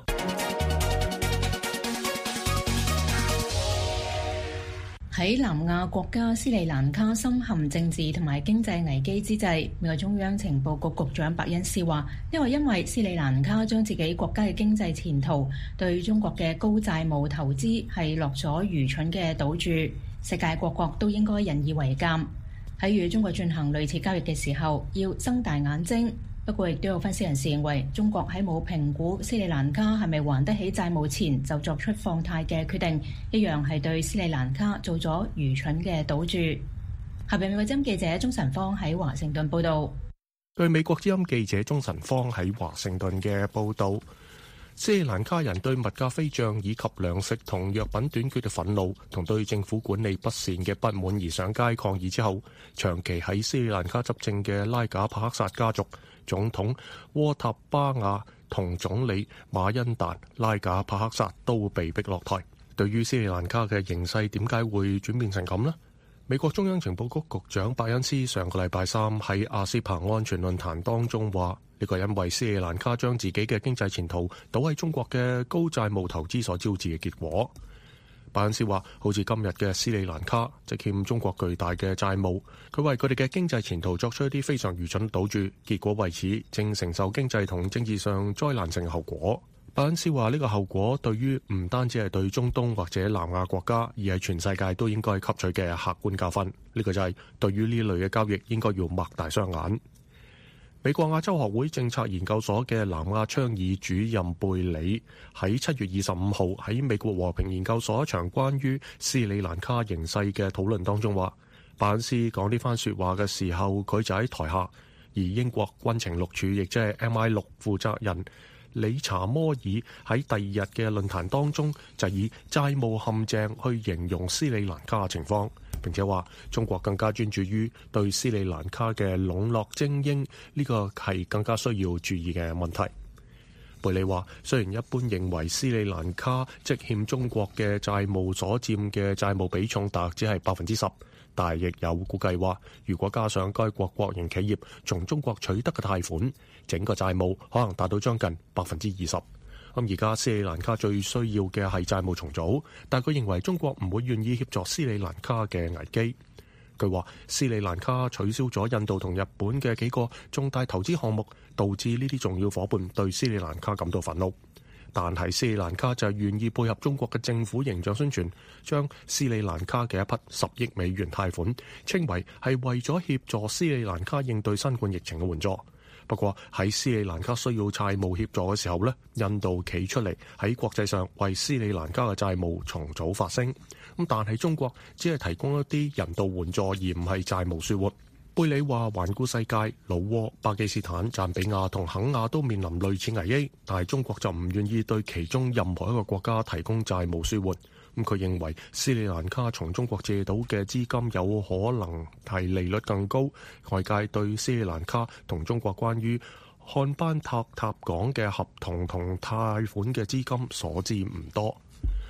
喺南亞國家斯里蘭卡深陷政治同埋經濟危機之際，美國中央情報局局長伯恩斯話，因為斯里蘭卡將自己國家嘅經濟前途對中國嘅高債務投資係落咗愚蠢嘅賭注，世界各國都應該引以為鑑，喺與中國進行類似交易嘅時候要睜大眼睛。不過亦都有分析人士認為，中國喺冇評估斯里蘭卡係咪還得起債務前就作出放貸嘅決定，一樣係對斯里蘭卡做咗愚蠢嘅賭注。下邊美國之音記者鍾晨芳喺華盛頓報道。 據美國之音記者鍾晨芳喺華盛頓嘅報導，斯里蘭卡人對物價飛漲以及糧食同藥品短缺嘅憤怒，同對政府管理不善嘅不滿而上街抗議之後，長期喺斯里蘭卡執政嘅拉賈帕克薩家族總統沃塔巴亞同總理馬恩達拉賈帕克薩都被逼落台。對於斯里蘭卡嘅形勢點解會轉變成咁呢？美國中央情報局局長伯恩斯上個禮拜3喺阿斯彭安全論壇當中話，呢個因為斯里蘭卡將自己嘅經濟前途倒喺中國嘅高債務投資所招致嘅結果。伯恩斯話，好似今日嘅斯里蘭卡，即欠中國巨大嘅債務，佢為佢哋嘅經濟前途作出一啲非常愚蠢賭注，結果為此正承受經濟同政治上災難性後果。伯恩斯話，呢個後果對於唔單止係對中東或者南亞國家，而係全世界都應該吸取嘅客觀教訓。呢個就係對於呢類嘅交易應該要擘大雙眼。美國亞洲學會政策研究所嘅南亞倡議主任貝里喺7月25號喺美國和平研究所一場關於斯里蘭卡形勢嘅討論當中話，伯恩斯講呢番說話嘅時候，佢就喺台下，而英國軍情六處亦即係 MI6 負責人理查摩爾喺第2日嘅論壇當中就以債務陷阱去形容斯里蘭卡嘅情況，並且話中國更加專注於對斯里蘭卡嘅籠絡精英，呢個係更加需要注意嘅問題。貝里話，雖然一般認為斯里蘭卡積欠中國嘅債務所佔嘅債務比重大約只係10%，但係亦有估計話，如果加上該國國營企業從中國取得嘅貸款，整個債務可能達到將近20%。而家斯里蘭卡最需要嘅係債務重組，但佢認為中國唔會願意協助斯里蘭卡嘅危機。佢話斯里蘭卡取消咗印度同日本嘅幾個重大投資項目，導致呢啲重要夥伴對斯里蘭卡感到憤怒。但係斯里蘭卡就係願意配合中國嘅政府形象宣傳，將斯里蘭卡嘅一筆10億美元貸款稱為係為咗協助斯里蘭卡應對新冠疫情嘅援助。不過喺斯里蘭卡需要債務協助嘅時候呢，印度企出嚟喺國際上為斯里蘭卡嘅債務重組發聲。但係中國只係提供一啲人道援助，而唔係債務輸活。貝里話，環顧世界，老撾、巴基斯坦、贊比亞同肯亞都面臨類似危機，但係中國就唔願意對其中任何一個國家提供債務輸活。佢認為斯里蘭卡從中國借到嘅資金有可能係利率更高，外界對斯里蘭卡同中國關於漢班塔塔港嘅合同同貸款嘅資金所知唔多。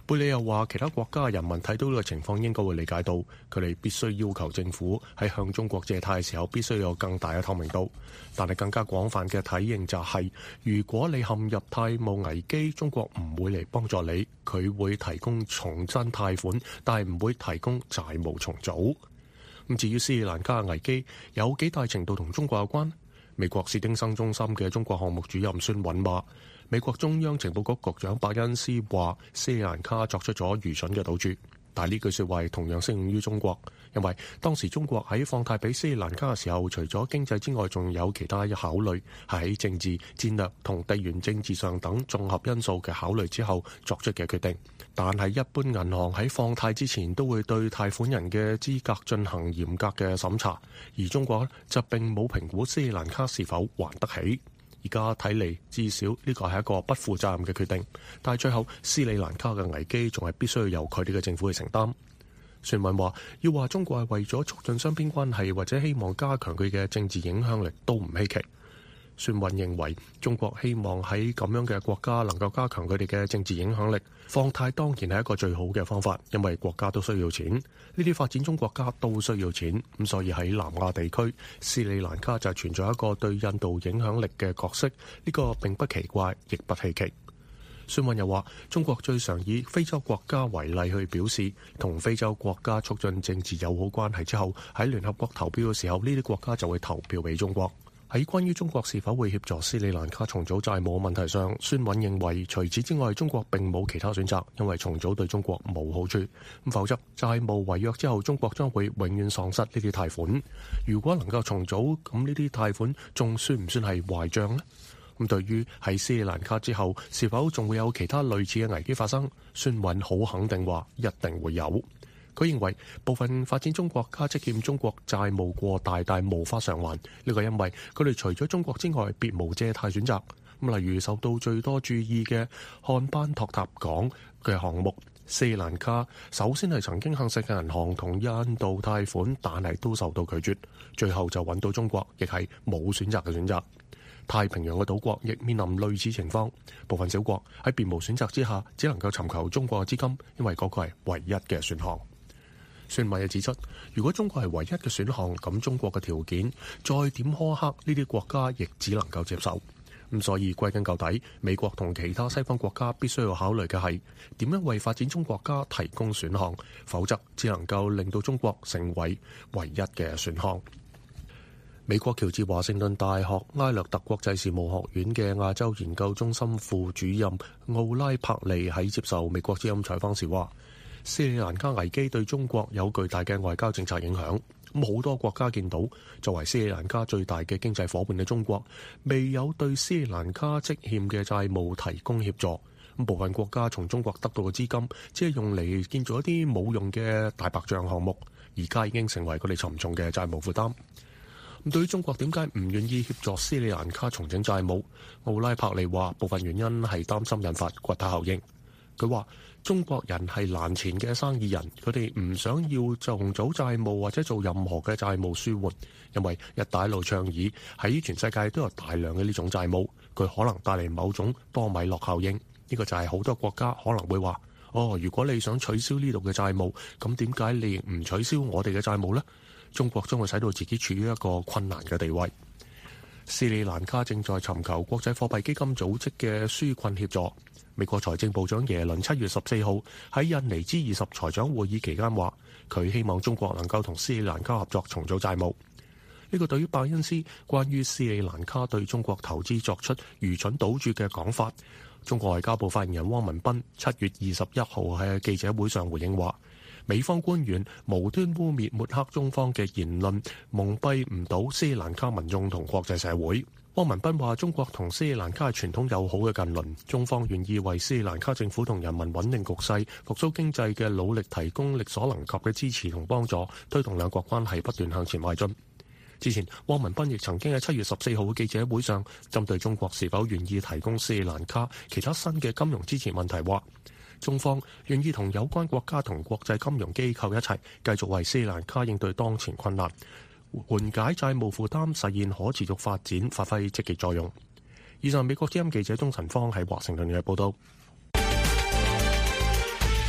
貝里又話，其他國家人民睇到呢個情況應該會理解到，佢哋必須要求政府喺向中國借貸嘅時候必須有更大嘅透明度。但係更加廣泛嘅體認就係，如果你陷入債務危機，中國唔會嚟幫助你，佢會提供重新貸款，但係唔會提供債務重組。咁至於斯里蘭卡嘅危機有幾大程度同中國有關？美國史丁生中心嘅中國項目主任孫韻話，美國中央情報局局長伯恩斯話，斯里蘭卡作出咗愚蠢嘅賭注，但係呢句説話同樣適用於中國，因為當時中國喺放貸俾斯里蘭卡嘅時候，除咗經濟之外，仲有其他考慮，係喺政治、戰略同地緣政治上等綜合因素嘅考慮之後作出嘅決定。但係一般銀行喺放貸之前都會對貸款人嘅資格進行嚴格嘅審查，而中國就並冇評估斯里蘭卡是否還得起。而家睇嚟，至少呢個係一個不負責任嘅決定。但係最後，斯里蘭卡嘅危機仲係必須要由佢哋嘅政府去承擔。孫韻話，要話中國係為咗促進雙邊關係或者希望加強佢嘅政治影響力都唔稀奇。孫韻認為，中國希望喺咁樣嘅國家能夠加強佢哋嘅政治影響力，放貸當然係一個最好嘅方法，因為國家都需要錢，呢啲發展中國家都需要錢，咁所以喺南亞地區，斯里蘭卡就存在一個對印度影響力嘅角色，呢個並不奇怪，亦不稀奇。孫韻又話，中國最常以非洲國家為例去表示，同非洲國家促進政治友好關係之後，喺聯合國投票嘅時候，呢啲國家就會投票俾中國。喺關於中國是否會協助斯里蘭卡重組債務嘅問題上，孫韻認為除此之外，中國並冇其他選擇，因為重組對中國冇好處。否則債務違約之後，中國將會永遠喪失呢啲貸款。如果能夠重組，咁呢啲貸款仲算唔算係壞帳呢？咁對於喺斯里蘭卡之後，是否仲會有其他類似嘅危機發生？孫韻好肯定話一定會有。佢認為部分發展中國家積欠中國債務過大，但無法償還。呢個因為佢哋除咗中國之外，別無借貸選擇。例如受到最多注意嘅漢班托塔港嘅項目，斯里蘭卡首先係曾經向世界銀行同印度貸款，但係都受到拒絕。最後就揾到中國，亦係冇選擇嘅選擇。太平洋嘅島國亦面臨類似情況，部分小國喺別無選擇之下，只能夠尋求中國嘅資金，因為嗰個係唯一嘅選項。孫韻又指出，如果中國係唯一嘅選項，咁中國嘅條件再點苛刻，呢啲國家亦只能夠接受。咁所以歸根究底，美國同其他西方國家必須要考慮嘅係點樣為發展中國家提供選項，否則只能夠令到中國成為唯一嘅選項。美國喬治華盛頓大學埃略特國際事務學院嘅亞洲研究中心副主任奧拉柏利喺接受美國之音採訪時話，斯里蘭卡危機對中國有巨大嘅外交政策影響。好多國家見到作為斯里蘭卡最大嘅經濟夥伴嘅中國，未有對斯里蘭卡積欠嘅債務提供協助。部分國家從中國得到嘅資金，只係用嚟建造一啲冇用嘅大白象項目，而家已經成為佢哋沉重嘅債務負擔。對於中國點解唔願意協助斯里蘭卡重整債務，奧拉柏利話部分原因係擔心引發骨牌效應。佢話中國人係難纏嘅生意人，佢哋唔想要重組債務或者做任何嘅債務舒緩，因為一帶一路倡議喺全世界都有大量嘅呢種債務，佢可能帶嚟某種多米諾效應。呢個就係好多國家可能會話，如果你想取消呢度嘅債務，咁點解你唔取消我哋嘅債務呢？中國將會使到自己處於一個困難嘅地位。斯里蘭卡正在尋求國際貨幣基金組織嘅紓困協助。美國財政部長耶倫7月14號喺印尼 G20 財長會議期間話，佢希望中國能夠同斯里蘭卡合作重組債務。呢個對於伯恩斯關於斯里蘭卡對中國投資作出愚蠢賭注嘅講法，中國外交部發言人汪文斌7月21號喺記者會上回應話，美方官員無端污蔑抹黑中方嘅言論，蒙蔽唔到斯里蘭卡民眾同國際社會。汪文斌話，中國同斯里蘭卡係傳統友好嘅近鄰，中方願意為斯里蘭卡政府同人民穩定局勢、復甦經濟嘅努力提供力所能及嘅支持同幫助，推動兩國關係不斷向前邁進。之前，汪文斌亦曾經喺7月14號嘅記者會上，針對中國是否願意提供斯里蘭卡其他新嘅金融支持問題話，中方願意同有關國家同國際金融機構一齊繼續為斯里蘭卡應對當前困難，緩解債務負擔，實現可持續發展，發揮積極作用。以上美國之音記者鍾晨芳喺華盛頓嘅報道。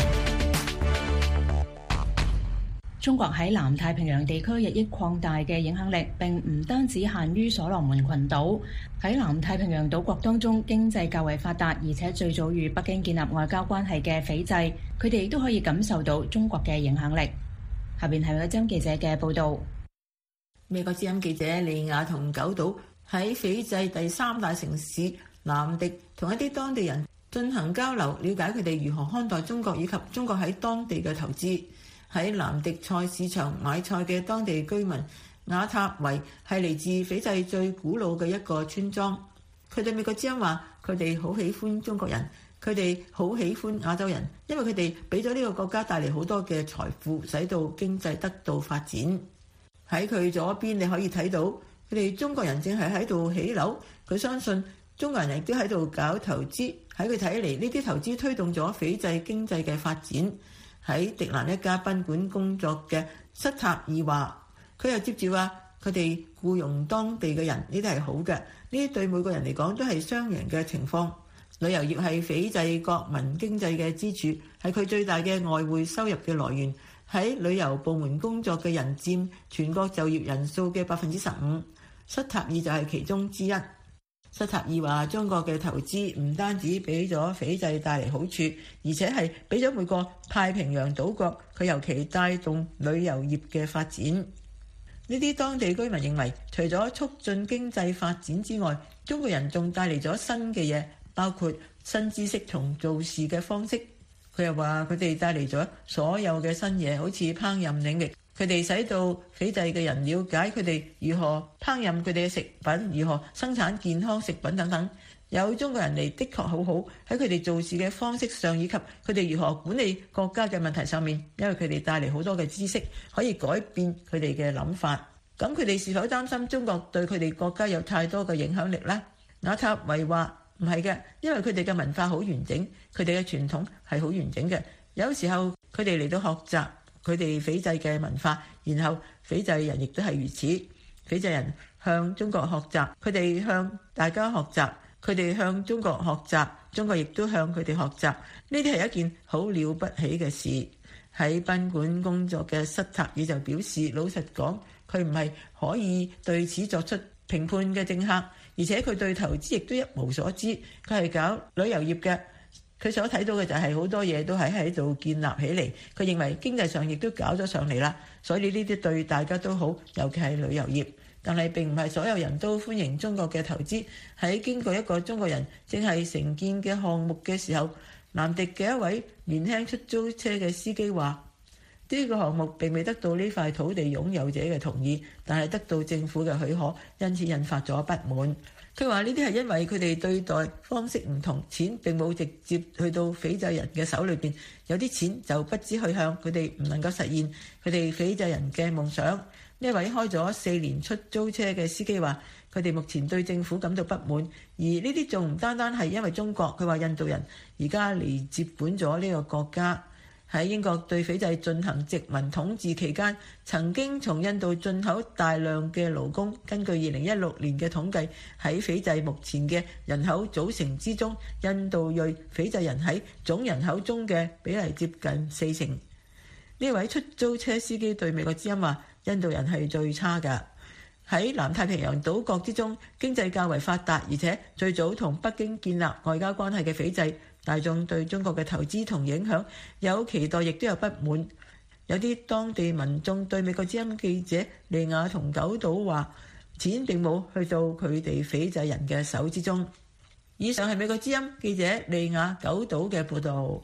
中國喺南太平洋地區日益擴大嘅影響力並唔單止限於所羅門群島。喺南太平洋島國當中，經濟較為發達而且最早與北京建立外交關係嘅斐濟，佢哋亦都可以感受到中國嘅影響力。下邊係美國之音記者嘅報導。 美國之音記者利亞同九島喺斐濟第3大城市南迪同一啲當地人進行交流，了解佢哋如何看待中國以及中國喺當地嘅投資。喺南迪菜市場買菜嘅當地居民瓦塔維係嚟自斐濟最古老嘅一個村莊。佢對美國之音話：佢哋好喜歡中國人，佢哋好喜歡亞洲人，因為佢哋俾咗呢個國家帶嚟好多嘅財富，使到經濟得到發展。喺佢左邊你可以睇到佢哋中國人正係喺度起樓，佢相信中國人亦都喺度搞投資。喺佢睇嚟，呢啲投資推動咗斐濟經濟嘅發展。喺迪蘭一家賓館工作嘅塞塔爾話，佢又接住話佢哋僱傭當地嘅人，呢啲係好嘅，呢啲對每個人嚟講都係雙贏嘅情況。旅遊業係斐濟國民經濟嘅支柱，係佢最大嘅外匯收入嘅來源。喺旅遊部門工作嘅人佔全國就業人數嘅15%，塞塔爾就係其中之一。塞塔爾話：中國嘅投資唔單止俾咗斐濟帶嚟好處，而且係俾咗每個太平洋島國，佢尤其帶動旅遊業嘅發展。呢啲當地居民認為，除咗促進經濟發展之外，中國人仲帶嚟咗新嘅嘢，包括新知識同做事嘅方式。佢又話佢哋帶嚟咗所有嘅新嘢，好似烹飪領域。佢哋使到斐濟嘅人了解佢哋如何烹飪佢哋嘅食品，如何生產健康食品等等。有中國人嚟的確好好，喺佢哋做事嘅方式上，以及佢哋如何管理國家嘅問題上面，因為佢哋帶嚟好多嘅知識，可以改變佢哋嘅諗法。咁佢哋是否擔心中國對佢哋國家有太多嘅影響力呢？瓦塔維話唔係嘅，因為佢哋嘅文化好完整，佢哋嘅傳統係好完整嘅。有時候佢哋嚟到學習佢哋斐濟嘅文化，然後斐濟人亦都係如此。斐濟人向中國學習，佢哋向大家學習，佢哋向中國學習，中國亦都向佢哋學習。呢啲係一件好了不起嘅事。喺賓館工作嘅塞塔爾就表示，老實講，佢唔係可以對此作出評判嘅政客，而且佢對投資亦都一無所知。佢係搞旅遊業嘅。佢所睇到嘅就係好多嘢都係喺度建立起嚟，佢認為經濟上亦都搞咗上嚟啦，所以呢啲對大家都好，尤其係旅遊業。但係並唔係所有人都歡迎中國嘅投資。喺經過一個中國人正係承建嘅項目嘅時候，南迪嘅一位年輕出租車嘅司機話：呢個項目並未得到呢塊土地擁有者嘅同意，但係得到政府嘅許可，因此引發咗不滿。佢話呢啲係因為佢哋對待方式唔同，錢並冇直接去到斐濟人嘅手裏邊，有啲錢就不知去向，佢哋唔能夠實現佢哋斐濟人嘅夢想。呢位開咗4年出租車嘅司機話，佢哋目前對政府感到不滿，而呢啲仲唔單單係因為中國。佢話印度人而家嚟接管咗呢個國家。喺英國對斐濟進行殖民統治期間，曾經從印度進口大量嘅勞工。根據2016年嘅統計，喺斐濟目前嘅人口組成之中，印度裔斐濟人喺總人口中嘅比例接近40%。呢位出租車司機對美國之音話：印度人係最差㗎。喺南太平洋島國之中，經濟較為發達，而且最早同北京建立外交關係嘅斐濟，大眾對中國嘅投資同影響有期待，亦都有不滿。有啲當地民眾對美國之音記者利亞同九島話：錢並冇去到佢哋斐濟人嘅手之中。以上係美國之音記者利亞九島嘅報導。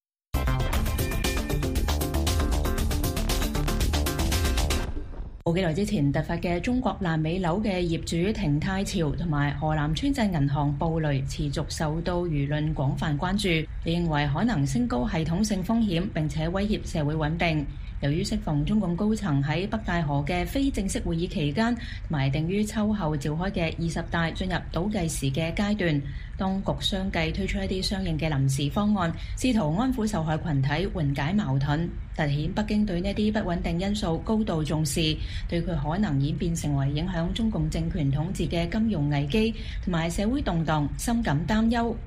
冇幾耐之前突發嘅中國爛尾樓嘅業主停貸潮同埋河南村鎮銀行暴雷持續受到輿論廣泛關注，認為可能升高系統性風險並且威脅社會穩定。由於適逢中共高層喺北戴河嘅非正式會議期間，同埋定於秋後召開嘅20大進入倒計時嘅階段，當局相繼推出一啲相應嘅臨時方案，試圖安撫受害群體，緩解矛盾。凸顯北京對呢啲不穩定因素高度重視，對佢可能演變成為影響中共政權統治嘅金融危機同埋社會動盪深感擔憂。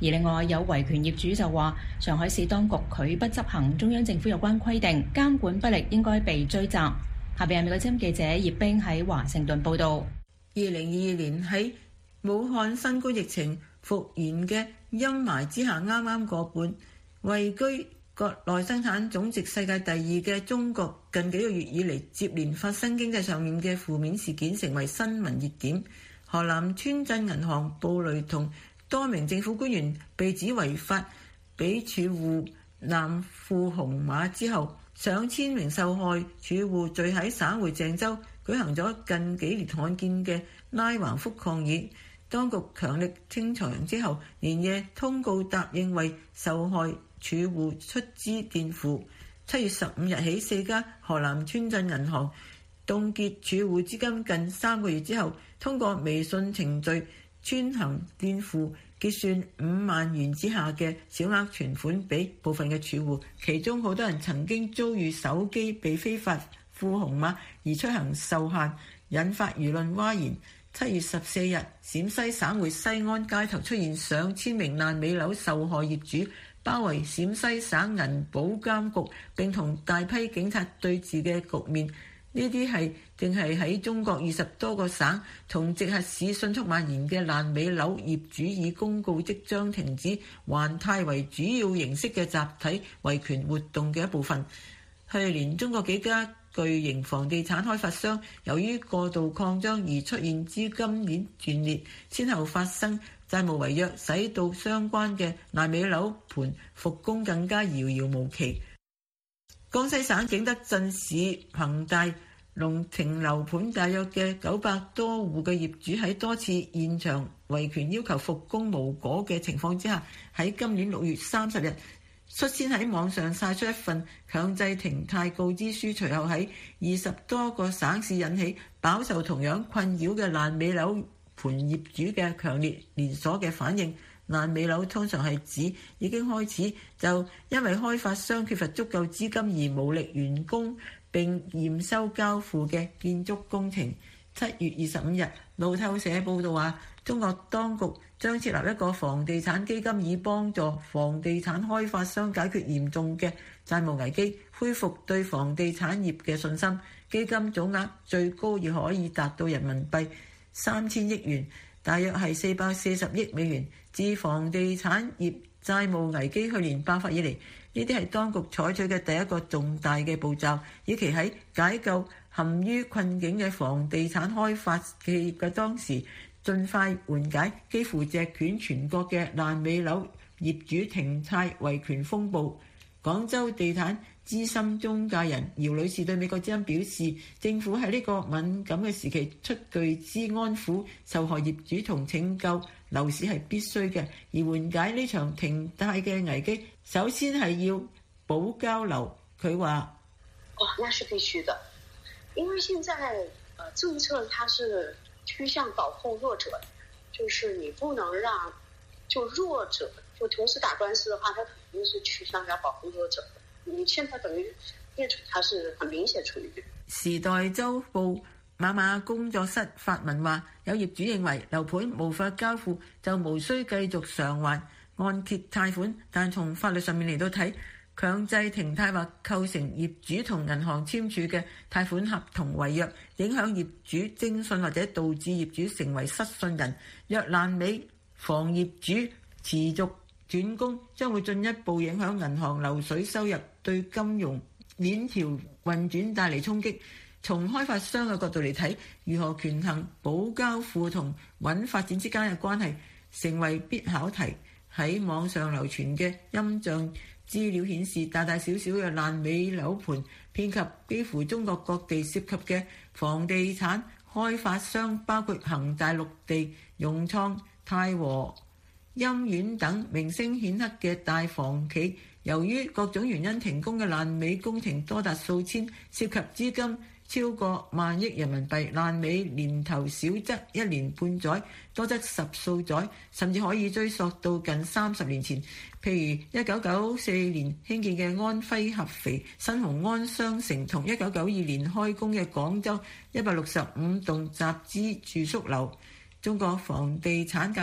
另外有維權業主就話，上海市當局拒不執行中央政府有關規定，監管不力，應該被追責。下邊係美國之音記者葉冰喺華盛頓報導。 2022年喺武漢新冠疫情復燃嘅陰霾之下，啱啱過半，位居國內生產總值世界第二嘅中國，近幾個月以嚟接連發生經濟上面嘅負面事件，成為新聞熱點。河南村鎮銀行暴雷同多名政府官員被指違法，俾儲戶濫付紅碼之後，上千名受害儲戶聚喺省會鄭州舉行咗近幾年罕見嘅拉橫幅抗議。當局強力清場之後，連夜通告答應為受害儲戶出資墊付。7月15日起，4家河南村鎮銀行凍結儲戶資金近3個月之後，通過微信程序穿行墊付，結算5萬元之下嘅小額存款俾部分嘅儲戶，其中好多人曾經遭遇手機被非法付紅碼而出行受限，引發輿論譁然。7月14日，陝西省會西安街頭出現上千名爛尾樓受害業主包圍陝西省銀保監局並同大批警察對峙嘅局面。呢啲係正係喺中國20多個省同直轄市迅速蔓延嘅爛尾樓業主以公告即將停止還貸為主要形式嘅集體維權活動嘅一部分。去年中國幾家巨型房地產開發商由於過度擴張而出現資金鏈斷裂，先後發生債務違約，使到相關嘅爛尾樓盤復工更加遙遙無期。江西省景德鎮市恒大龍庭樓盤大約嘅900多戶嘅業主喺多次現場維權要求復工無果嘅情況之下，喺今年6月30日率先喺網上晒出一份強制停貸告知書，隨後喺20多個省市引起飽受同樣困擾嘅爛尾樓盤業主嘅強烈連鎖嘅反應。爛尾樓通常係指已經開始就因為開發商缺乏足夠資金而無力完工並驗收交付嘅建築工程。7月25日，路透社報道話，中國當局將設立一個房地產基金，以幫助房地產開發商解決嚴重嘅債務危機，恢復對房地產業嘅信心。基金總額最高亦可以達到人民幣3000億元，大約係440億美元。自房地產業債務危機去年爆發以嚟，呢啲係當局採取嘅第一個重大嘅步驟，以期喺解救陷於困境嘅房地產開發企業嘅當時，盡快緩解幾乎席捲全國嘅爛尾樓業主停貸維權風暴。廣州地產資深中介人姚女士對美國之音表示，政府喺呢個敏感嘅時期出巨資安撫受害業主同拯救樓市係必須嘅，而緩解呢場停貸嘅危機，首先係要保交樓。佢話： 那是必須的，因為現在政策它是趨向保護弱者，就是你不能讓就弱者就同時打官司的話，它肯定是趨向要保護弱者的。你現在等於業主，它是很明顯處於時代周報馬馬工作室發文話，有業主認為樓盤無法交付就無需繼續償還按揭貸款，但從法律上面嚟到睇，強制停貸或構成業主同銀行簽署嘅貸款合同違約，影響業主徵信或者導致業主成為失信人。若爛尾房業主持續轉工，將會進一步影響銀行流水收入，對金融鏈條運轉帶嚟衝擊。從開發商嘅角度嚟睇，如何權衡保交付同穩發展之間嘅關係，成為必考題。喺網上流傳嘅音像資料顯示，大大小小嘅爛尾樓盤遍及幾乎中國各地涉及嘅房地產開發商，包括恒大綠地、融創、泰和、鑫苑等名聲顯赫嘅大房企，由於各種原因停工嘅爛尾工程多達數千，涉及資金超過萬億人民幣。爛尾年頭少則1年半載，多則10數載，甚至可以追溯到近30年前。譬如1994年興建嘅安徽合肥新鴻安商城，同1992年開工嘅廣州165棟集資住宿樓。中國房地產價格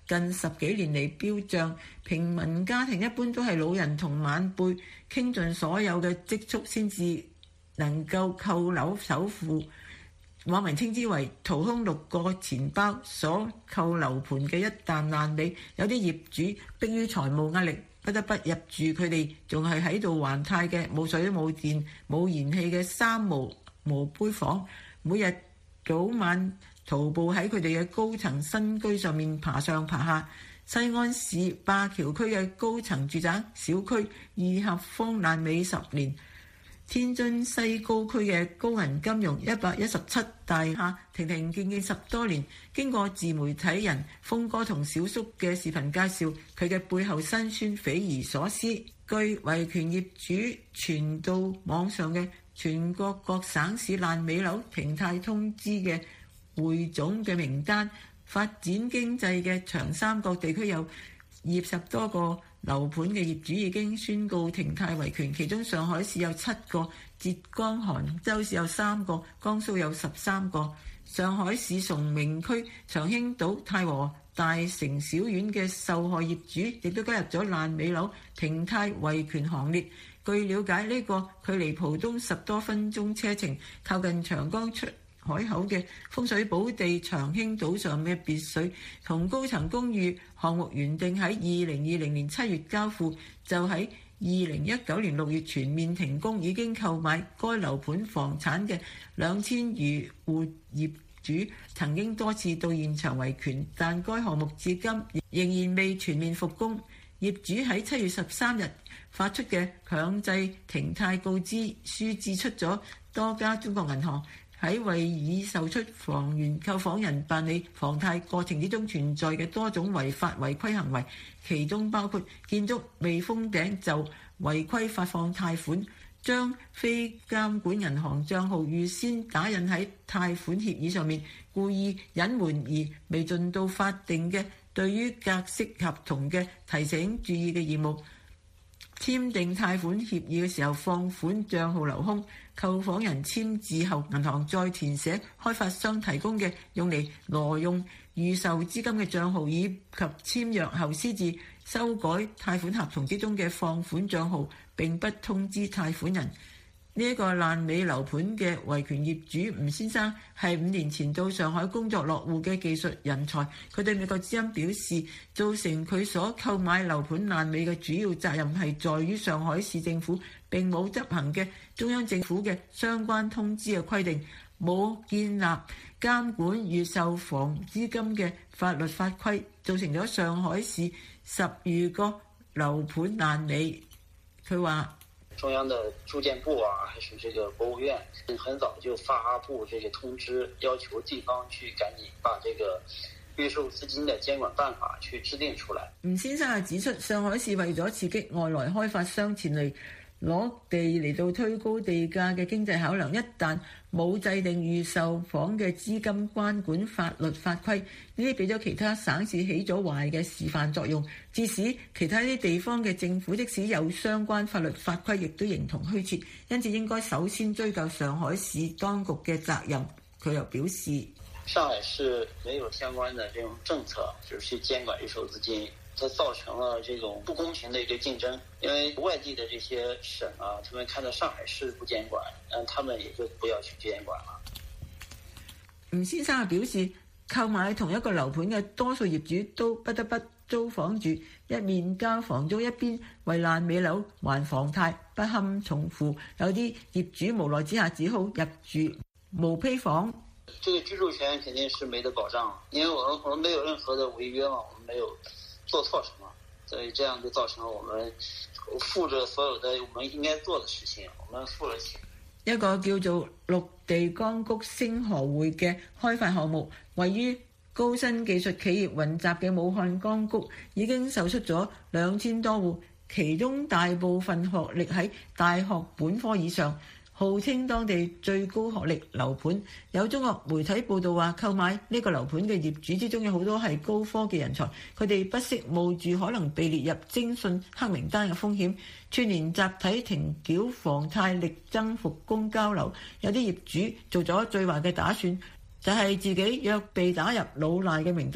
近10幾年嚟飆漲，平民家庭一般都係老人同晚輩傾盡所有嘅積蓄先至能夠購樓首付，網民稱之為掏空6個錢包所購樓盤嘅一啖爛尾。有啲業主迫於財務壓力，不得不入住佢哋仲係喺度還貸嘅冇水冇電冇燃氣嘅3毛杯房，每日早晚徒步喺佢哋嘅高層新居上面爬上爬下。西安市灞橋區嘅高層住宅小區二合坊爛尾10年，天津西高區嘅高銀金融117大廈停停建建10多年，經過自媒體人峰哥同小叔嘅視頻介紹，佢嘅背後辛酸匪夷所思。據維權業主傳到網上嘅全國各省市爛尾樓停貸通知嘅匯總嘅名單，發展經濟嘅長三角地區有20多個樓盤嘅業主已經宣告停貸維權，其中上海市有7個，浙江杭州市有3個，江蘇有13個。上海市崇明區長興島太和大城小院嘅受害業主亦都加入咗爛尾樓停貸維權行列。據了解，呢個距離浦東10多分鐘車程，靠近長江出海口嘅風水寶地長興島上嘅別墅同高層公寓項目原定喺2020年7月交付，就喺2019年6月全面停工。已經購買該樓盤房產嘅2000餘戶業主曾經多次到現場維權，但該項目至今仍然未全面復工。業主喺7月13日發出嘅強制停貸告知書指出咗多家中國銀行喺為已售出房源購房人辦理房貸過程之中存在嘅多種違法違規行為，其中包括建築未封頂就違規發放貸款，將非監管銀行帳號預先打印喺貸款協議上面，故意隱瞞而未盡到法定嘅對於格式合同嘅提醒注意嘅義務，簽訂貸款協議嘅時候放款帳號留空，購房人簽字後銀行再填寫開發商提供嘅用嚟挪用預售資金嘅帳號，以及簽約後私自修改貸款合同之中嘅放款帳號，並不通知貸款人。呢一個爛尾樓盤嘅維權業主吳先生係5年前到上海工作落戶嘅技術人才，佢對美國之音表示，造成佢所購買樓盤爛尾嘅主要責任係在於上海市政府並冇執行嘅中央政府嘅相關通知嘅規定，冇建立監管預售房資金嘅法律法規，造成咗上海市10餘個樓盤爛尾。佢話中央的住建部啊，還是這個國務院，很早就發布這個通知，要求地方去趕緊把這個預售資金的監管辦法去制定出來。 吳先生指出，上海市為咗刺激外來開發商前嚟攞地嚟到推高地價嘅經濟考量，一旦冇制定預售房嘅資金監管法律法規，呢啲俾咗其他省市起咗壞嘅示範作用，致使其他啲地方嘅政府即使有相關法律法規，亦都形同虛設。因此應該首先追究上海市當局嘅責任。佢又表示， 上海市沒有相關的這種政策，就是去監管預售資金，它造成了這種不公平的一個競爭，因為外地的這些省啊，他們看到上海市不監管，他們也就不要去監管了。 吳先生表示，購買同一個樓盤嘅多數業主都不得不租房住，一面交房租，一邊為爛尾樓還房貸，不堪重負。有啲業主無奈之下只好入住毛坯房。 這個居住權肯定是沒得保障，因為我們沒有任何的違約嘛，我們沒有做錯什麼，所以這樣就造成我們負着所有的我們應該做的事情，我們付了錢。 一個叫做綠地江谷星河匯嘅開發項目，位於高新技術企業雲集嘅武漢江谷，已經售出咗2000多戶，其中大部分學歷喺大學本科以上，號稱當地最高學歷樓盤。有中國媒體報道話，購買呢個樓盤嘅業主之中有好多係高科技人才，佢哋不惜冒住可能被列入徵信黑名單嘅風險，串連集體停繳房貸，力爭復工交樓。有啲業主做咗最壞嘅打算，就係自己若被打入老賴嘅名單，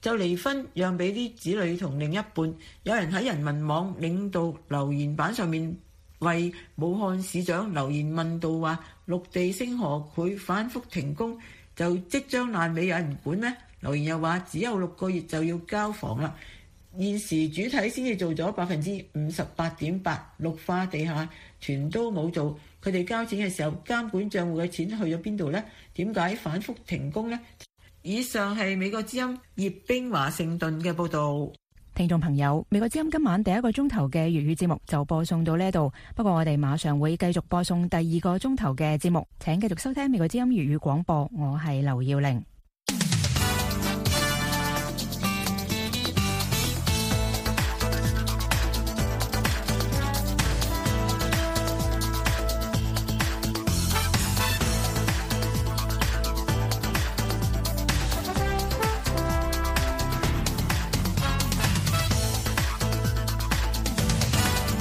就離婚讓俾啲子女同另一半。有人喺人民網領導留言板上面為武漢市長留言問道話：陸地星河佢反覆停工，就即將爛尾，有人管咩？留言又話只有6個月就要交房啦。現時主體先至做咗58.8%，綠化地下全都冇做。佢哋交錢嘅時候，監管帳戶嘅錢去咗邊度呢？點解反覆停工呢？以上係美國之音葉冰華盛頓嘅報導。 聽眾朋友，美國之音今晚第1個鐘頭嘅粵語節目就播送到呢度，不過我哋馬上會繼續播送第2個鐘頭嘅節目，請繼續收聽美國之音粵語廣播。我係劉耀玲。